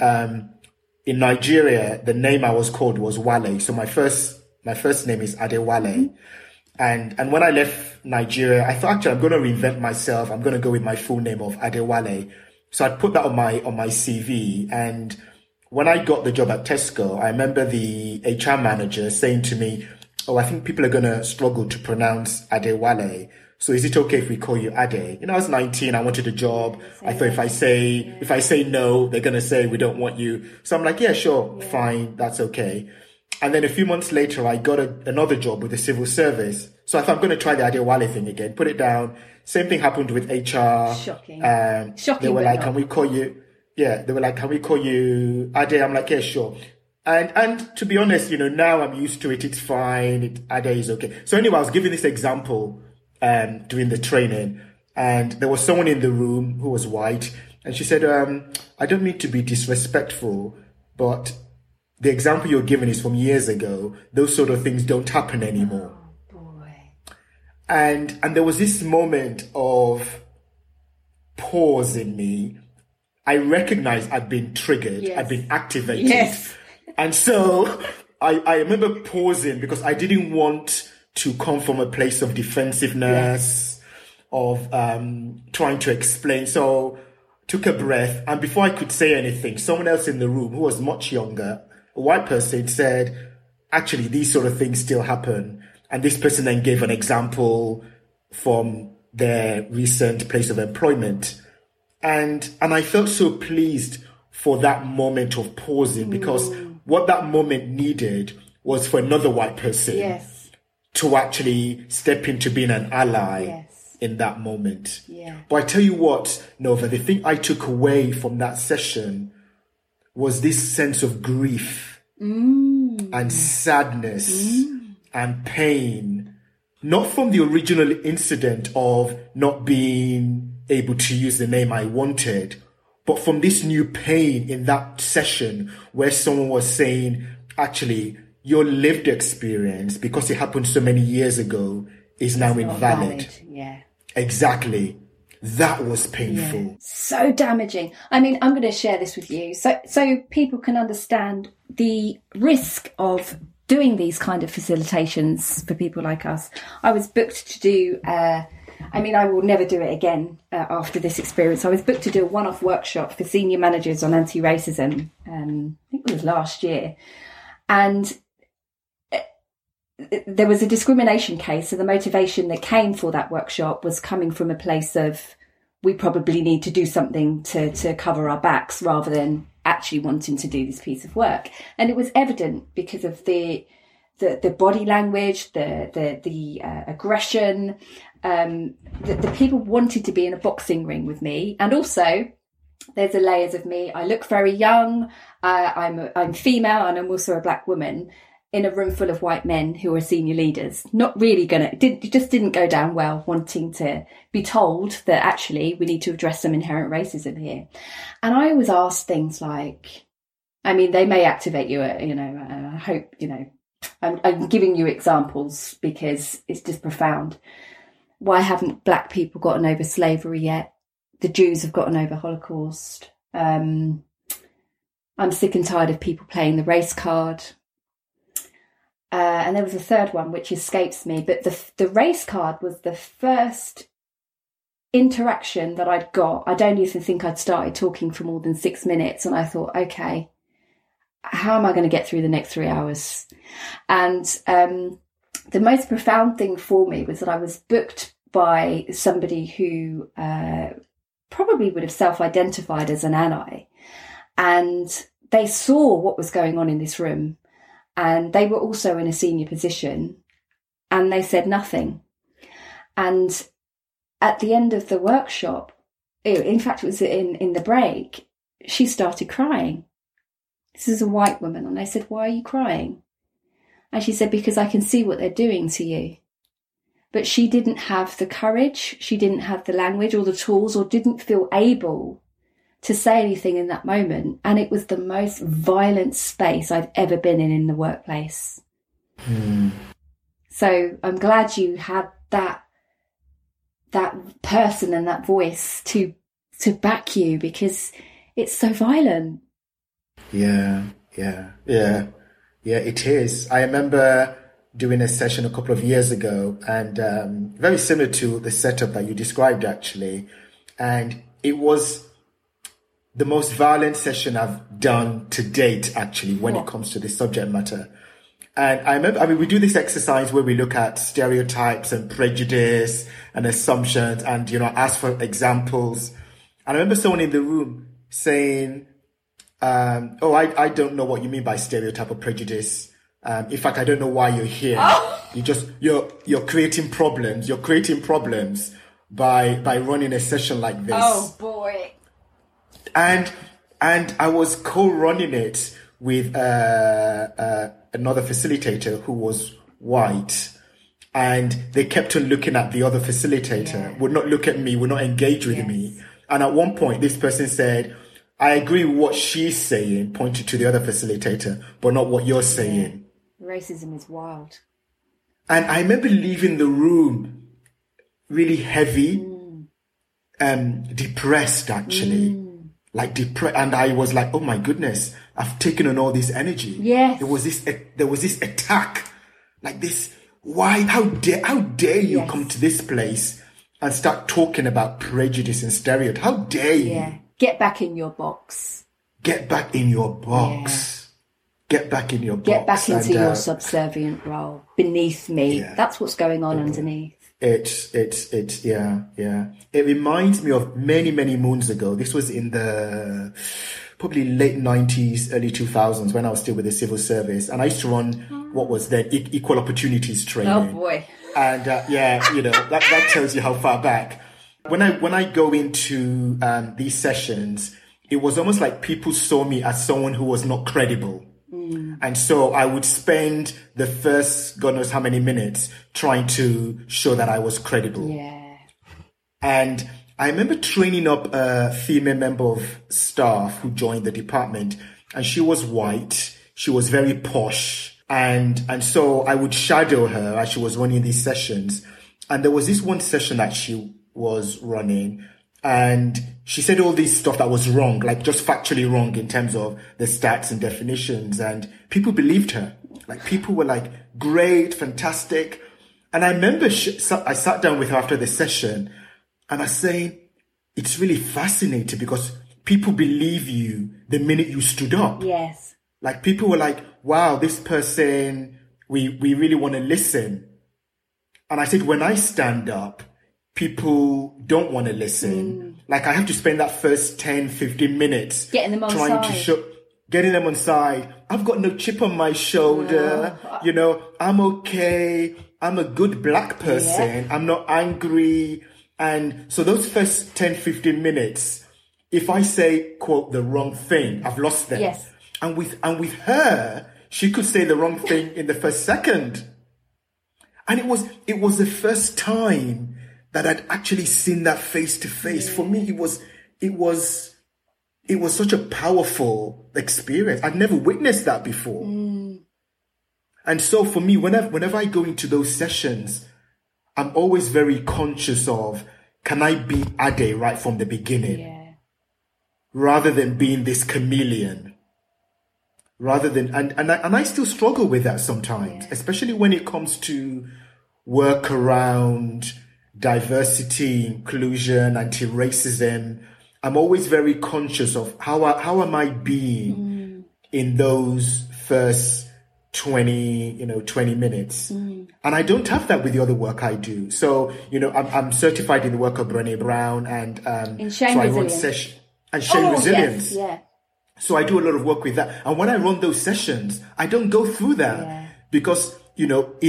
in Nigeria, the name I was called was Wale. So my first name is Adewale. And when I left Nigeria, I thought, actually, I'm going to reinvent myself. I'm going to go with my full name of Adewale. So I put that on my CV. And when I got the job at Tesco, I remember the HR manager saying to me, "Oh, I think people are going to struggle to pronounce Adewale. So is it okay if we call you Ade?" I was 19. I wanted a job. I thought if I say no, they're going to say we don't want you. So I'm like, yeah, sure, fine, that's okay. And then a few months later, I got another job with the civil service. So I thought, I'm going to try the Adewale thing again, put it down. Same thing happened with HR. Shocking. They were like, can we call you? Yeah, they were like, can we call you Ade? I'm like, yeah, sure. And to be honest, now I'm used to it. It's fine. Ade is okay. So anyway, I was giving this example during the training, and there was someone in the room who was white, and she said, I don't mean to be disrespectful, but the example you're giving is from years ago. Those sort of things don't happen anymore. Oh, boy. And there was this moment of pause in me. I recognized I'd been triggered. Yes. I'd been activated. Yes. And so I remember pausing because I didn't want to come from a place of defensiveness, of trying to explain. So took a breath. And before I could say anything, someone else in the room who was much younger, a white person, said, actually, these sort of things still happen. And this person then gave an example from their recent place of employment. And I felt so pleased for that moment of pausing, because what that moment needed was for another white person to actually step into being an ally in that moment. Yeah. But I tell you what, Nova, the thing I took away from that session was this sense of grief and sadness and pain, not from the original incident of not being able to use the name I wanted, but from this new pain in that session where someone was saying, actually, your lived experience, because it happened so many years ago, is now invalid. Yeah. Exactly. That was painful. Yeah. So damaging. I mean, I'm going to share this with you so people can understand the risk of doing these kind of facilitations for people like us, I was booked to do, I will never do it again after this experience. I was booked to do a one-off workshop for senior managers on anti-racism, I think it was last year. And there was a discrimination case. So the motivation that came for that workshop was coming from a place of, we probably need to do something to cover our backs rather than actually wanting to do this piece of work. And it was evident because of the body language, the aggression, the people wanted to be in a boxing ring with me. And also there's the layers of me. I look very young. I'm female, and I'm also a black woman in a room full of white men who are senior leaders. Not really it just didn't go down well, wanting to be told that actually we need to address some inherent racism here. And I always ask things like, they may activate you, I hope, I'm giving you examples because it's just profound. Why haven't black people gotten over slavery yet? The Jews have gotten over Holocaust. I'm sick and tired of people playing the race card. And there was a third one which escapes me, but the race card was the first interaction that I'd got. I don't even think I'd started talking for more than 6 minutes, and I thought, okay, how am I going to get through the next 3 hours? And the most profound thing for me was that I was booked by somebody who probably would have self-identified as an ally, and they saw what was going on in this room. And they were also in a senior position, and they said nothing. And at the end of the workshop, in fact, it was in the break, she started crying. This is a white woman. And I said, why are you crying? And she said, because I can see what they're doing to you. But she didn't have the courage, she didn't have the language or the tools, or didn't feel able to say anything in that moment. And it was the most violent space I've ever been in the workplace. So I'm glad you had that person and that voice to back you, because it's so violent. Yeah, it is. I remember doing a session a couple of years ago, and very similar to the setup that you described, actually. And it was the most violent session I've done to date, actually, when it comes to this subject matter. And I remember, we do this exercise where we look at stereotypes and prejudice and assumptions and, ask for examples. And I remember someone in the room saying, I don't know what you mean by stereotype or prejudice. In fact, I don't know why you're here. You're creating problems. You're creating problems by running a session like this. Oh boy. And I was co-running it with another facilitator who was white, and they kept on looking at the other facilitator, would not look at me, would not engage with me. And at one point, this person said, I agree with what she's saying, pointed to the other facilitator, but not what you're saying. Racism is wild. And I remember leaving the room really heavy, depressed, actually. And I was like, oh my goodness, I've taken on all this energy. Yes. There was this attack, like this. Why? How dare you come to this place and start talking about prejudice and stereotype? How dare you? Yeah. Get back in your box. Get back in your box. Yeah. Get back in your box. Get back into your subservient role beneath me. Yeah. That's what's going on underneath. It's yeah. It reminds me of many, many moons ago. This was in the probably late 90s, early 2000s, when I was still with the civil service. And I used to run what was then equal opportunities training. Oh boy. And that tells you how far back. When I go into these sessions, it was almost like people saw me as someone who was not credible. And so I would spend the first God knows how many minutes trying to show that I was credible. Yeah. And I remember training up a female member of staff who joined the department, and she was white. She was very posh. And so I would shadow her as she was running these sessions. And there was this one session that she was running, and she said all this stuff that was wrong, like just factually wrong in terms of the stats and definitions, and people believed her. Like people were like, great, fantastic. And I remember I sat down with her after the session and I was saying, it's really fascinating because people believe you the minute you stood up. Yes. Like people were like, wow, this person, we really want to listen. And I said, when I stand up, people don't want to listen. Like I have to spend that first 10, 15 minutes getting them on trying side. to show, getting them on side. I've got no chip on my shoulder. No. You know, I'm okay. I'm a good black person. I'm not angry. And so those first 10, 15 minutes, if I say, quote, the wrong thing, I've lost them. Yes. And with her, she could say the wrong thing in the first second. And it was the first time that I'd actually seen that face to face. For me, it was such a powerful experience. I'd never witnessed that before. And so for me, whenever I go into those sessions, I'm always very conscious of, can I be Ade right from the beginning? Yeah. Rather than being this chameleon. Rather than, and I still struggle with that sometimes, especially when it comes to work around diversity, inclusion, anti-racism. I'm always very conscious of how am I being in those first 20 minutes. And I don't have that with the other work I do. So, I'm certified in the work of Brené Brown and in Shame Resilience. Shame Resilience. Yes, yeah. So I do a lot of work with that. And when I run those sessions, I don't go through that because, in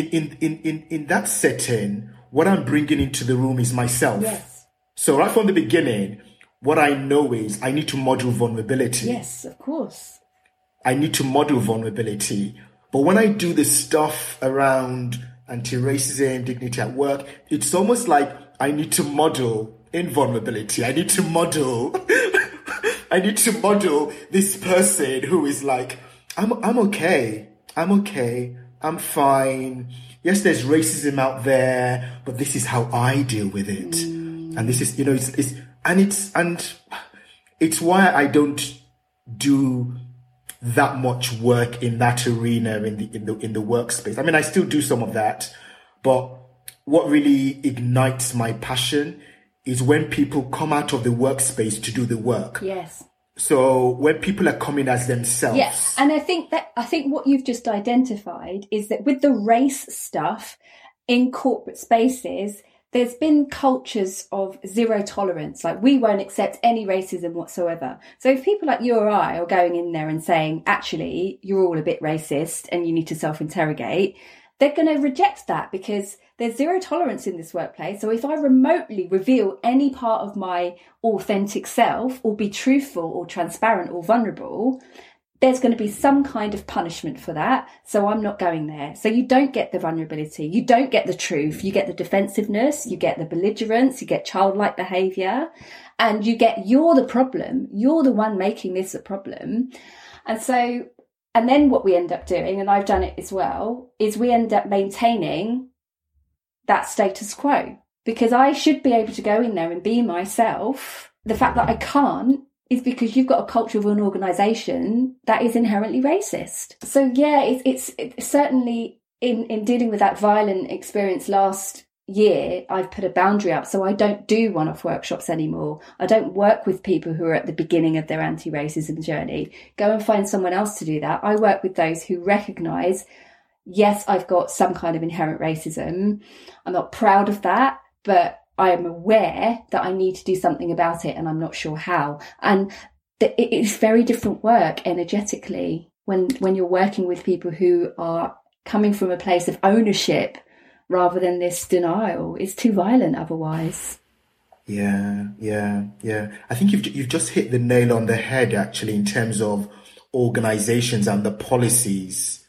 that setting, what I'm bringing into the room is myself. Yes. So right from the beginning, what I know is I need to model vulnerability. Yes, of course. I need to model vulnerability. But when I do the stuff around anti-racism, dignity at work, it's almost like I need to model invulnerability. I need to model this person who is like, I'm okay. I'm fine. Yes, there's racism out there, but this is how I deal with it. And this is, it's why I don't do that much work in that arena in the workspace. I mean, I still do some of that, but what really ignites my passion is when people come out of the workspace to do the work. Yes. So when people are coming as themselves. Yes. And I think what you've just identified is that with the race stuff in corporate spaces, there's been cultures of zero tolerance. Like we won't accept any racism whatsoever. So if people like you or I are going in there and saying, actually, you're all a bit racist and you need to self-interrogate, they're going to reject that because there's zero tolerance in this workplace. So if I remotely reveal any part of my authentic self or be truthful or transparent or vulnerable, there's going to be some kind of punishment for that. So I'm not going there. So you don't get the vulnerability. You don't get the truth. You get the defensiveness. You get the belligerence. You get childlike behavior. And you're the problem. You're the one making this a problem. And then what we end up doing, and I've done it as well, is we end up maintaining that status quo. Because I should be able to go in there and be myself. The fact that I can't is because you've got a culture of an organisation that is inherently racist. So yeah, it's certainly in dealing with that violent experience last year, I've put a boundary up. So I don't do one-off workshops anymore. I don't work with people who are at the beginning of their anti-racism journey. Go and find someone else to do that. I work with those who recognise, yes, I've got some kind of inherent racism. I'm not proud of that, but I am aware that I need to do something about it and I'm not sure how. And it's very different work energetically when you're working with people who are coming from a place of ownership rather than this denial. It's too violent otherwise. Yeah. I think you've just hit the nail on the head, actually, in terms of organizations and the policies.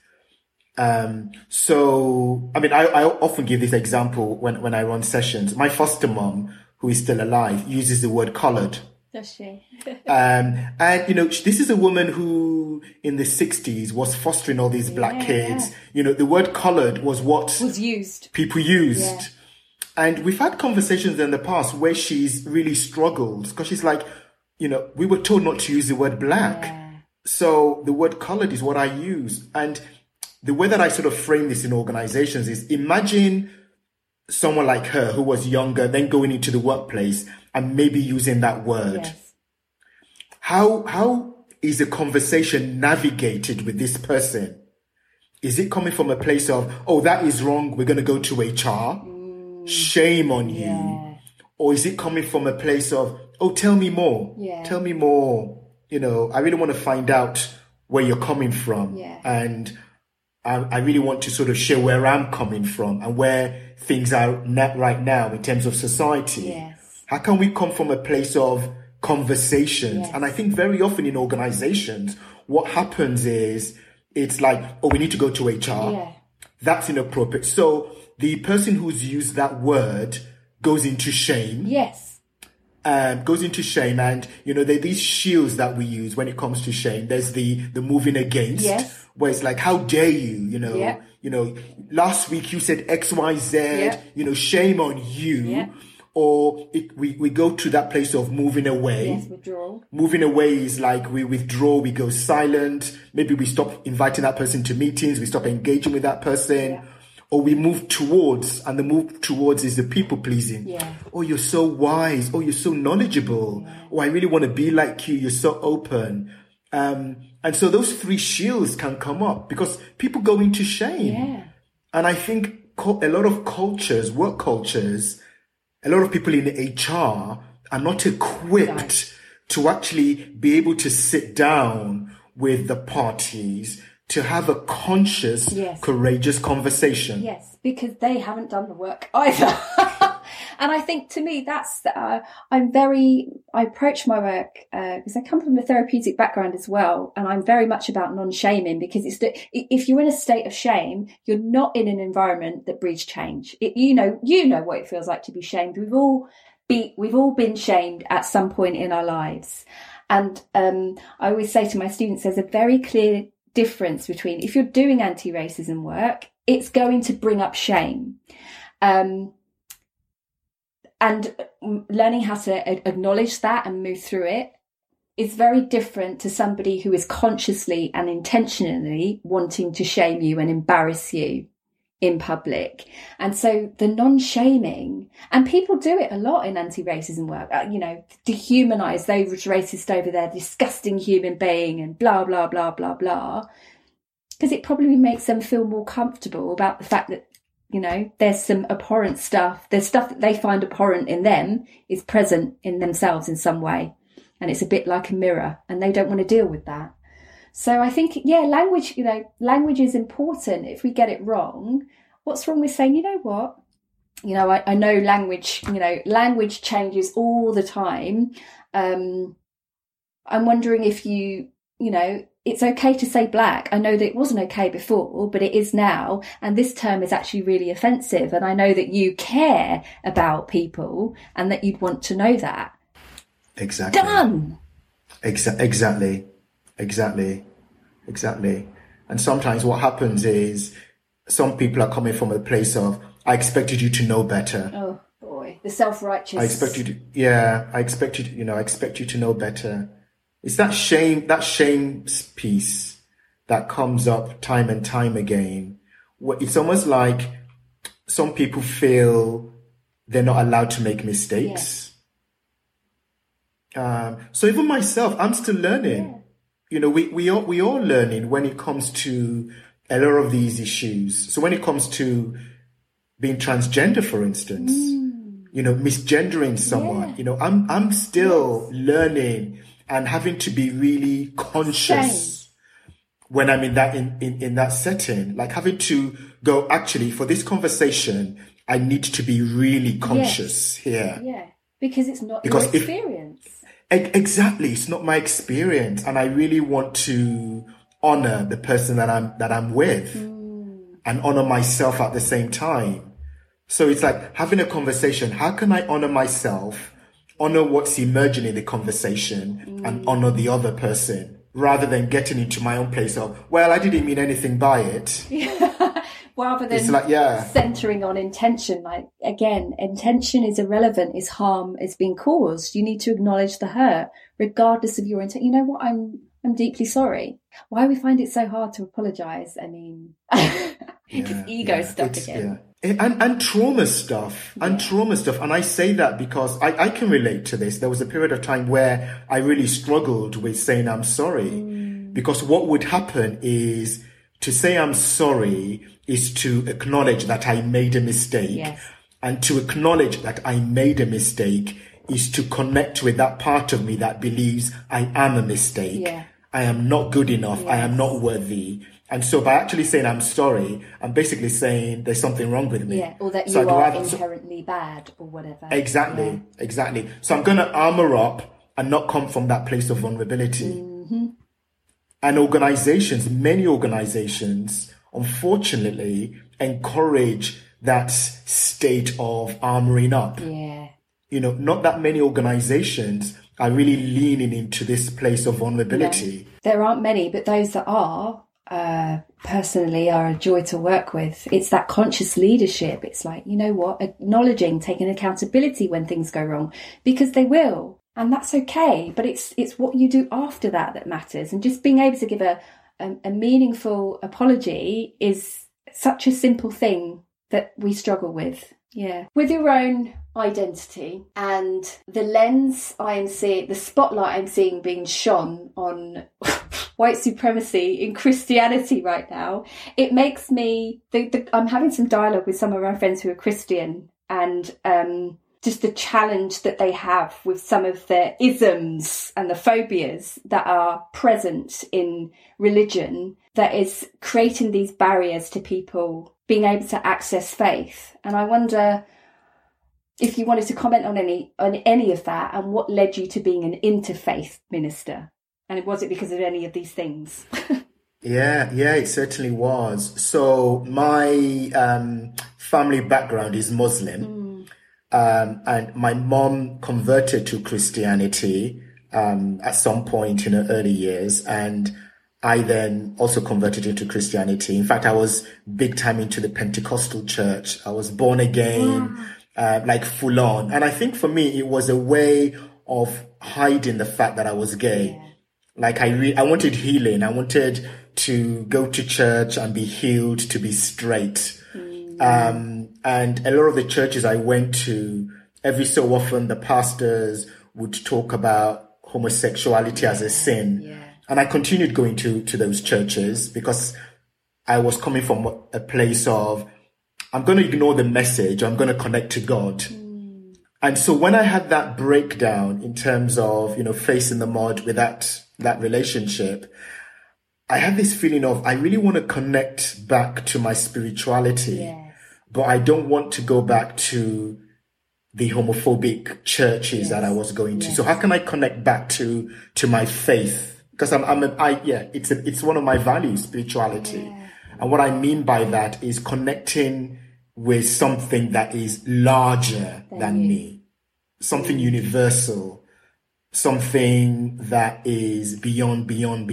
So, I mean, I often give this example when I run sessions. My foster mom, who is still alive, uses the word coloured. Does she? And, this is a woman who in the 60s was fostering all these black kids. Yeah. The word coloured was what was used. People used. Yeah. And we've had conversations in the past where she's really struggled because she's like, we were told not to use the word black. Yeah. So the word coloured is what I use. And the way that I sort of frame this in organizations is, imagine someone like her who was younger, then going into the workplace and maybe using that word. Yes. How is a conversation navigated with this person? Is it coming from a place of, oh, that is wrong, we're going to go to HR, shame on you? Yeah. Or is it coming from a place of, oh, tell me more, tell me more, you know, I really want to find out where you're coming from. Yeah. And I really want to sort of share where I'm coming from and where things are right now in terms of society. Yes. How can we come from a place of conversations? Yes. And I think very often in organizations, what happens is it's like, oh, we need to go to HR. Yeah. That's inappropriate. So the person who's used that word goes into shame. Yes. Goes into shame, and you know, there are these shields that we use when it comes to shame. There's the moving against, yes, where it's like, how dare you, you know, yeah, you know, last week you said XYZ, yeah, you know, shame on you. Yeah. Or we go to that place of moving away. Yes, withdrawal. Moving away is like we withdraw, we go silent. Maybe we stop inviting that person to meetings, we stop engaging with that person. Yeah. Or we move towards, and the move towards is the people pleasing. Yeah. Oh, you're so wise. Oh, you're so knowledgeable. Yeah. Oh, I really want to be like you. You're so open. And so those three shields can come up because people go into shame. Yeah. And I think a lot of cultures, work cultures, a lot of people in HR are not equipped to actually be able to sit down with the parties to have a conscious, yes, courageous conversation. Yes, because they haven't done the work either. And I think to me, that's, I approach my work, because I come from a therapeutic background as well. And I'm very much about non-shaming, because if you're in a state of shame, you're not in an environment that breeds change. You know what it feels like to be shamed. We've all been shamed at some point in our lives. And, I always say to my students, there's a very clear difference between, if you're doing anti-racism work, it's going to bring up shame. And learning how to acknowledge that and move through it is very different to somebody who is consciously and intentionally wanting to shame you and embarrass you in public. And so the non-shaming, and people do it a lot in anti-racism work, dehumanize those racist over there, disgusting human being and blah, blah, blah, blah, blah. Because it probably makes them feel more comfortable about the fact that, you know, there's some abhorrent stuff. There's stuff that they find abhorrent in them is present in themselves in some way. And it's a bit like a mirror, and they don't want to deal with that. So I think, language is important. If we get it wrong, what's wrong with saying, you know what? You know, I know language changes all the time. I'm wondering if it's okay to say black. I know that it wasn't okay before, but it is now. And this term is actually really offensive. And I know that you care about people and that you'd want to know that. Exactly. Done. Exactly. And sometimes what happens is some people are coming from a place of, I expected you to know better. Oh boy, the self-righteous. I expect you to know better. It's that shame piece that comes up time and time again. It's almost like some people feel they're not allowed to make mistakes. Yeah. So even myself, I'm still learning. Yeah. You know, we all learning when it comes to a lot of these issues. So when it comes to being transgender, for instance, misgendering someone, I'm still learning and having to be really conscious when I'm in that setting, like having to go, actually, for this conversation, I need to be really conscious here. Yeah, because it's not your experience. Exactly, it's not my experience, and I really want to honor the person that I'm with, and honor myself at the same time. So it's like having a conversation. How can I honor myself, honor what's emerging in the conversation, and honor the other person, rather than getting into my own place of, well, I didn't mean anything by it. Rather than centering on intention. Like, again, intention is irrelevant, is harm is being caused. You need to acknowledge the hurt, regardless of your intent. You know what, I'm deeply sorry. Why we find it so hard to apologise? I mean, it's ego stuff again. Yeah. And trauma stuff, and trauma stuff. And I say that because I can relate to this. There was a period of time where I really struggled with saying I'm sorry. Because what would happen is, to say I'm sorry is to acknowledge that I made a mistake. Yes. And to acknowledge that I made a mistake is to connect with that part of me that believes I am a mistake. Yeah. I am not good enough. Yes. I am not worthy. And so by actually saying I'm sorry, I'm basically saying there's something wrong with me. Yeah, or that you are inherently bad or whatever. Exactly. So I'm going to armor up and not come from that place of vulnerability. Mm-hmm. And many organizations, unfortunately, encourage that state of armoring up. Yeah. You know, not that many organizations are really leaning into this place of vulnerability. No, there aren't many, but those that are, personally, are a joy to work with. It's that conscious leadership. It's like, you know what, acknowledging, taking accountability when things go wrong, because they will. And that's okay, but it's what you do after that matters. And just being able to give a meaningful apology is such a simple thing that we struggle with. Yeah. With your own identity and the lens I am seeing, the spotlight I'm seeing being shone on white supremacy in Christianity right now, it makes me, I'm having some dialogue with some of my friends who are Christian, and just the challenge that they have with some of the isms and the phobias that are present in religion, that is creating these barriers to people being able to access faith. And I wonder if you wanted to comment on any of that, and what led you to being an interfaith minister, and was it because of any of these things? Yeah, it certainly was. So my family background is Muslim. And my mom converted to Christianity at some point in her early years, and I then also converted into Christianity. In fact, I was big time into the Pentecostal church. I was born again, like full on. And I think for me, it was a way of hiding the fact that I was gay. Yeah. Like I wanted healing. I wanted to go to church and be healed, to be straight. And a lot of the churches I went to, every so often the pastors would talk about homosexuality as a sin. Yeah. And I continued going to those churches because I was coming from a place of, I'm going to ignore the message, I'm going to connect to God. And so when I had that breakdown in terms of, facing the mud with that relationship, I had this feeling of, I really want to connect back to my spirituality. Yes. But I don't want to go back to the homophobic churches that I was going to. So how can I connect back to my faith? Because it's one of my values, spirituality. Yeah. And what I mean by that is connecting with something that is larger than me, something universal, something that is beyond,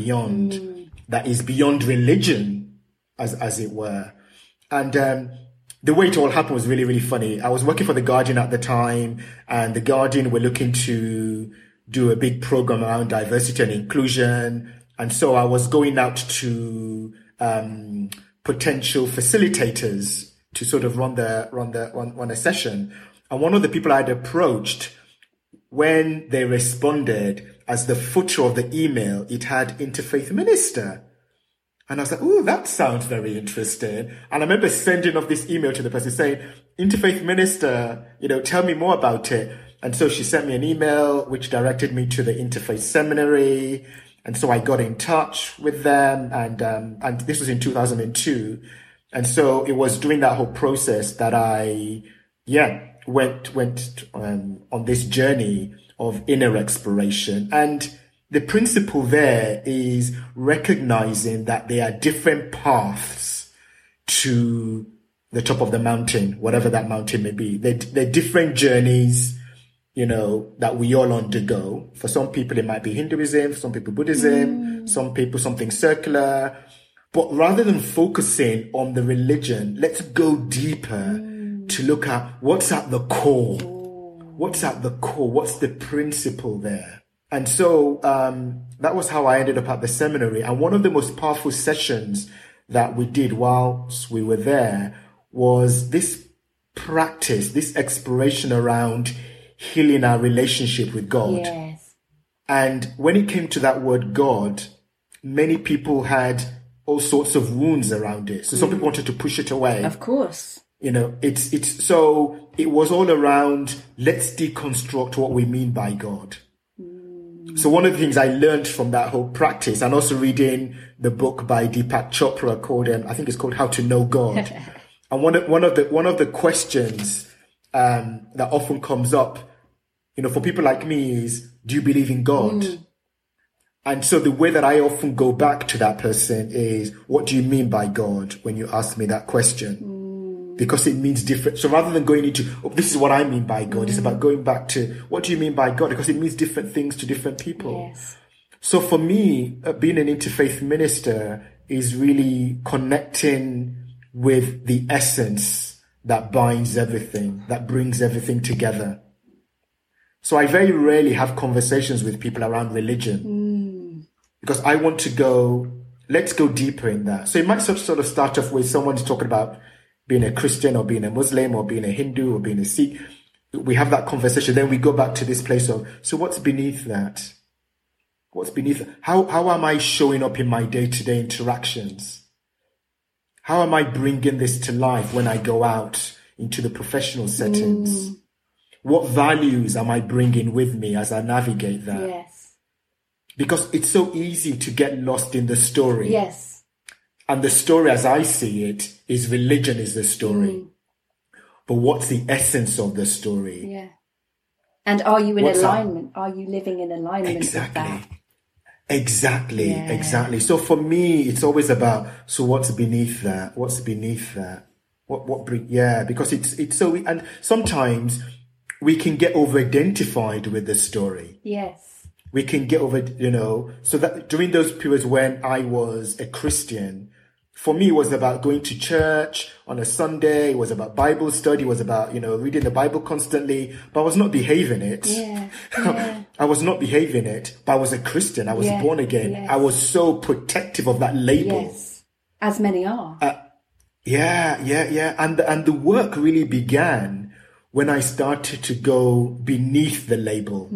that is beyond religion, as it were. And, the way it all happened was really, really funny. I was working for The Guardian at the time, and The Guardian were looking to do a big program around diversity and inclusion. And so I was going out to potential facilitators to sort of run a session. And one of the people I'd approached, when they responded, as the footer of the email, it had Interfaith Minister. And I was like, oh, that sounds very interesting. And I remember sending off this email to the person saying, Interfaith Minister, tell me more about it. And so she sent me an email, which directed me to the Interfaith Seminary. And so I got in touch with them. And this was in 2002. And so it was during that whole process that I, went on this journey of inner exploration. And the principle there is recognizing that there are different paths to the top of the mountain, whatever that mountain may be. They're different journeys, that we all undergo. For some people, it might be Hinduism, for some people, Buddhism, some people, something circular. But rather than focusing on the religion, let's go deeper to look at what's at the core. What's at the core? What's the principle there? And so that was how I ended up at the seminary. And one of the most powerful sessions that we did whilst we were there was this practice, this exploration around healing our relationship with God. Yes. And when it came to that word God, many people had all sorts of wounds around it. So some people wanted to push it away. Of course. You know, so it was all around, let's deconstruct what we mean by God. So one of the things I learned from that whole practice, and also reading the book by Deepak Chopra called, I think it's called How to Know God. And one of the questions that often comes up, you know, for people like me is, do you believe in God? And so the way that I often go back to that person is, what do you mean by God when you ask me that question? Because it means different. So rather than going into, oh, this is what I mean by God, it's about going back to, what do you mean by God? Because it means different things to different people. Yes. So for me, being an interfaith minister is really connecting with the essence that binds everything, that brings everything together. So I very rarely have conversations with people around religion because I want to go, let's go deeper in that. So it might sort of start off with someone's talking about being a Christian or being a Muslim or being a Hindu or being a Sikh. We have that conversation. Then we go back to this place of, so what's beneath that? What's beneath? How am I showing up in my day-to-day interactions? How am I bringing this to life when I go out into the professional settings? What values am I bringing with me as I navigate that? Yes. Because it's so easy to get lost in the story. Yes. And the story, as I see it, is religion is the story. But what's the essence of the story? Yeah. And are you in alignment? Are you living in alignment with that? Exactly. So for me, it's always about, so what's beneath that? What's beneath that? Because it's so, and sometimes we can get over-identified with the story. Yes. We can get over, so that during those periods when I was a Christian, for me, it was about going to church on a Sunday. It was about Bible study. It was about, reading the Bible constantly, but I was not behaving it. Yeah. I was not behaving it, but I was a Christian. I was born again. Yes. I was so protective of that label. Yes. As many are. Yeah. And the work really began when I started to go beneath the label.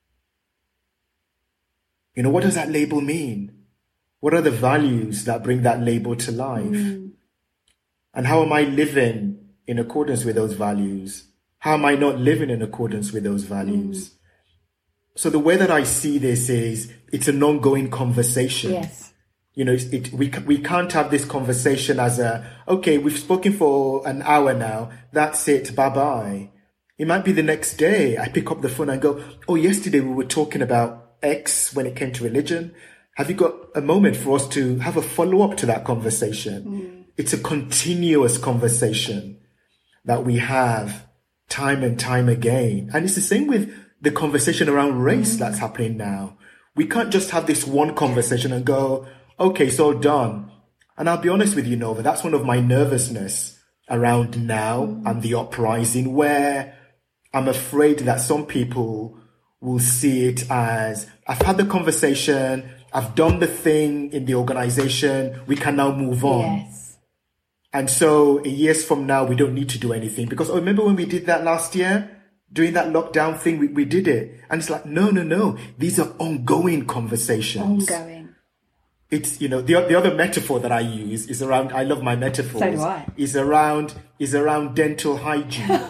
What does that label mean? What are the values that bring that label to life? And how am I living in accordance with those values? How am I not living in accordance with those values? So the way that I see this is, it's an ongoing conversation. Yes. We can't have this conversation as okay, we've spoken for an hour now. That's it. Bye-bye. It might be the next day. I pick up the phone and go, oh, yesterday we were talking about X when it came to religion. Have you got a moment for us to have a follow-up to that conversation? It's a continuous conversation that we have time and time again. And it's the same with the conversation around race that's happening now. We can't just have this one conversation and go, okay, so done. And I'll be honest with you, Nova, that's one of my nervousness around now and the uprising, where I'm afraid that some people will see it as, I've had the conversation, I've done the thing in the organization, we can now move on. Yes. And so years from now, we don't need to do anything. Because, remember when we did that last year? During that lockdown thing, we did it. And it's like, no. These are ongoing conversations. Ongoing. It's, the other metaphor that I use is around, I love my metaphors. So do I. Is around dental hygiene.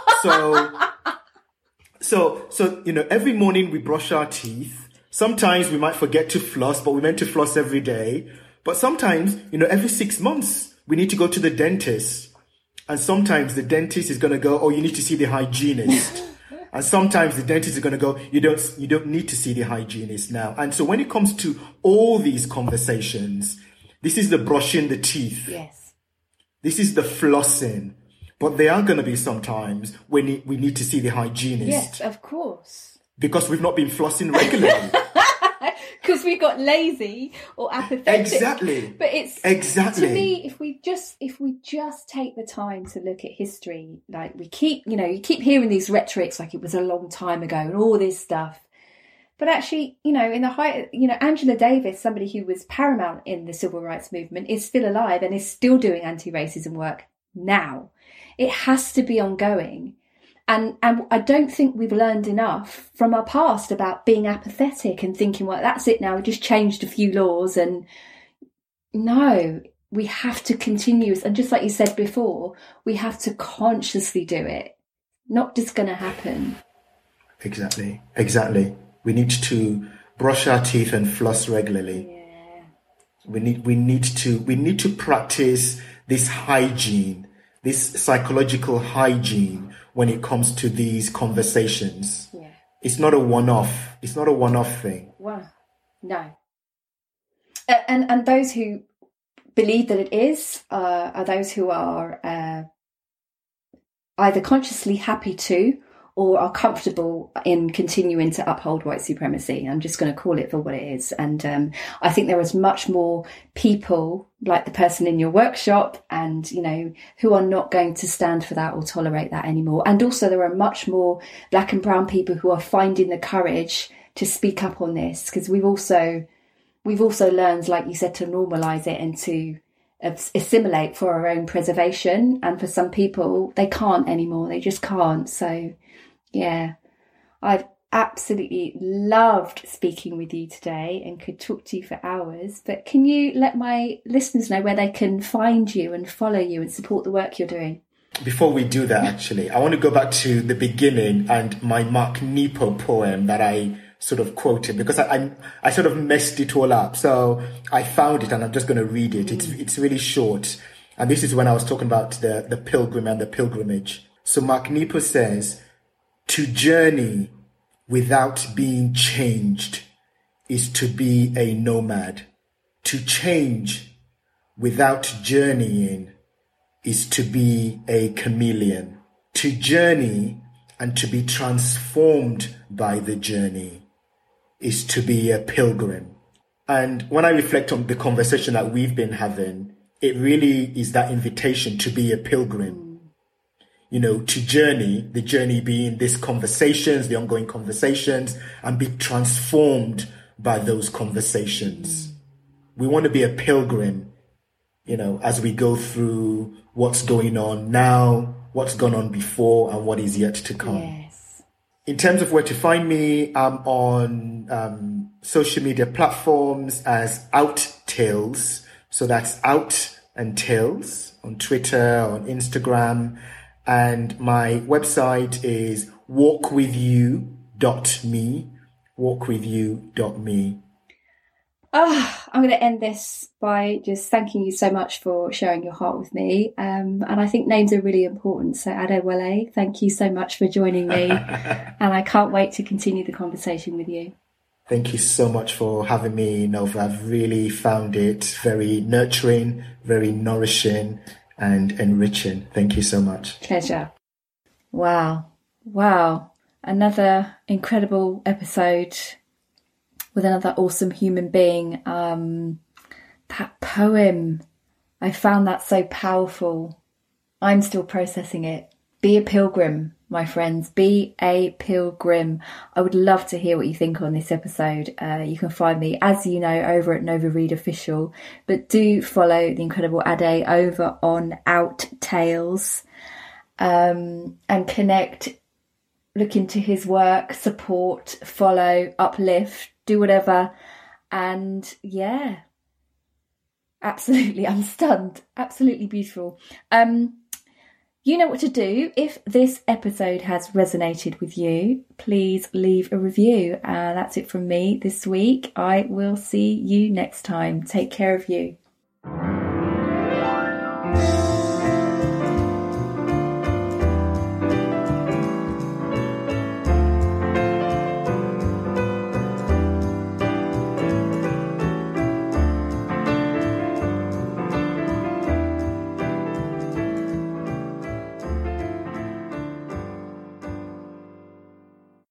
So, every morning we brush our teeth. Sometimes we might forget to floss, but we're meant to floss every day. But sometimes, every 6 months, we need to go to the dentist. And sometimes the dentist is going to go, oh, you need to see the hygienist. And sometimes the dentist is going to go, you don't need to see the hygienist now. And so when it comes to all these conversations, this is the brushing the teeth. Yes. This is the flossing. But there are going to be some times when we need to see the hygienist. Yes, of course. Because we've not been flossing regularly. Because we got lazy or apathetic. Exactly. But it's exactly. To me, if we just take the time to look at history, like we keep, you keep hearing these rhetorics like it was a long time ago and all this stuff. But actually, in the height, Angela Davis, somebody who was paramount in the civil rights movement, is still alive and is still doing anti-racism work now. It has to be ongoing. And I don't think we've learned enough from our past about being apathetic and thinking, well, that's it now, we just changed a few laws. And no, we have to continue. And just like you said before, we have to consciously do it. Not just going to happen. Exactly. We need to brush our teeth and floss regularly. Yeah. We need to practice this hygiene, this psychological hygiene when it comes to these conversations. Yeah. It's not a one-off. It's not a one-off thing. Well, no. And those who believe that it is are those who are either consciously happy to or are comfortable in continuing to uphold white supremacy. I'm just going to call it for what it is. And I think there is much more people like the person in your workshop and, who are not going to stand for that or tolerate that anymore. And also there are much more black and brown people who are finding the courage to speak up on this, because we've also learned, like you said, to normalise it and to assimilate for our own preservation. And for some people, they can't anymore. They just can't. So, yeah, I've absolutely loved speaking with you today and could talk to you for hours. But can you let my listeners know where they can find you and follow you and support the work you're doing? Before we do that, actually, I want to go back to the beginning and my Mark Nepo poem that I sort of quoted, because I sort of messed it all up. So I found it and I'm just going to read it. It's really short. And this is when I was talking about the pilgrim and the pilgrimage. So Mark Nepo says, "To journey without being changed is to be a nomad. To change without journeying is to be a chameleon. To journey and to be transformed by the journey is to be a pilgrim." And when I reflect on the conversation that we've been having, it really is that invitation to be a pilgrim. To journey, the journey being these conversations, the ongoing conversations, and be transformed by those conversations. We want to be a pilgrim, as we go through what's going on now, what's gone on before, and what is yet to come. Yes. In terms of where to find me, I'm on social media platforms as Outtales. So that's Out and Tales on Twitter, on Instagram. And my website is walkwithyou.me, walkwithyou.me. I'm going to end this by just thanking you so much for sharing your heart with me. And I think names are really important. So Adewale, thank you so much for joining me. And I can't wait to continue the conversation with you. Thank you so much for having me, Nova. I've really found it very nurturing, very nourishing and enriching. Thank you so much. Pleasure. Wow. Another incredible episode with another awesome human being. That poem, I found that so powerful. I'm still processing it. Be a pilgrim, my friends. Be a pilgrim. I would love to hear what you think on this episode. You can find me, as you know, over at Nova Reid Official. But do follow the incredible Ade over on Outtales and connect. Look into his work, support, follow, uplift, do whatever. And yeah, absolutely, I'm stunned. Absolutely beautiful. You know what to do. If this episode has resonated with you, please leave a review. That's it from me this week. I will see you next time. Take care of you.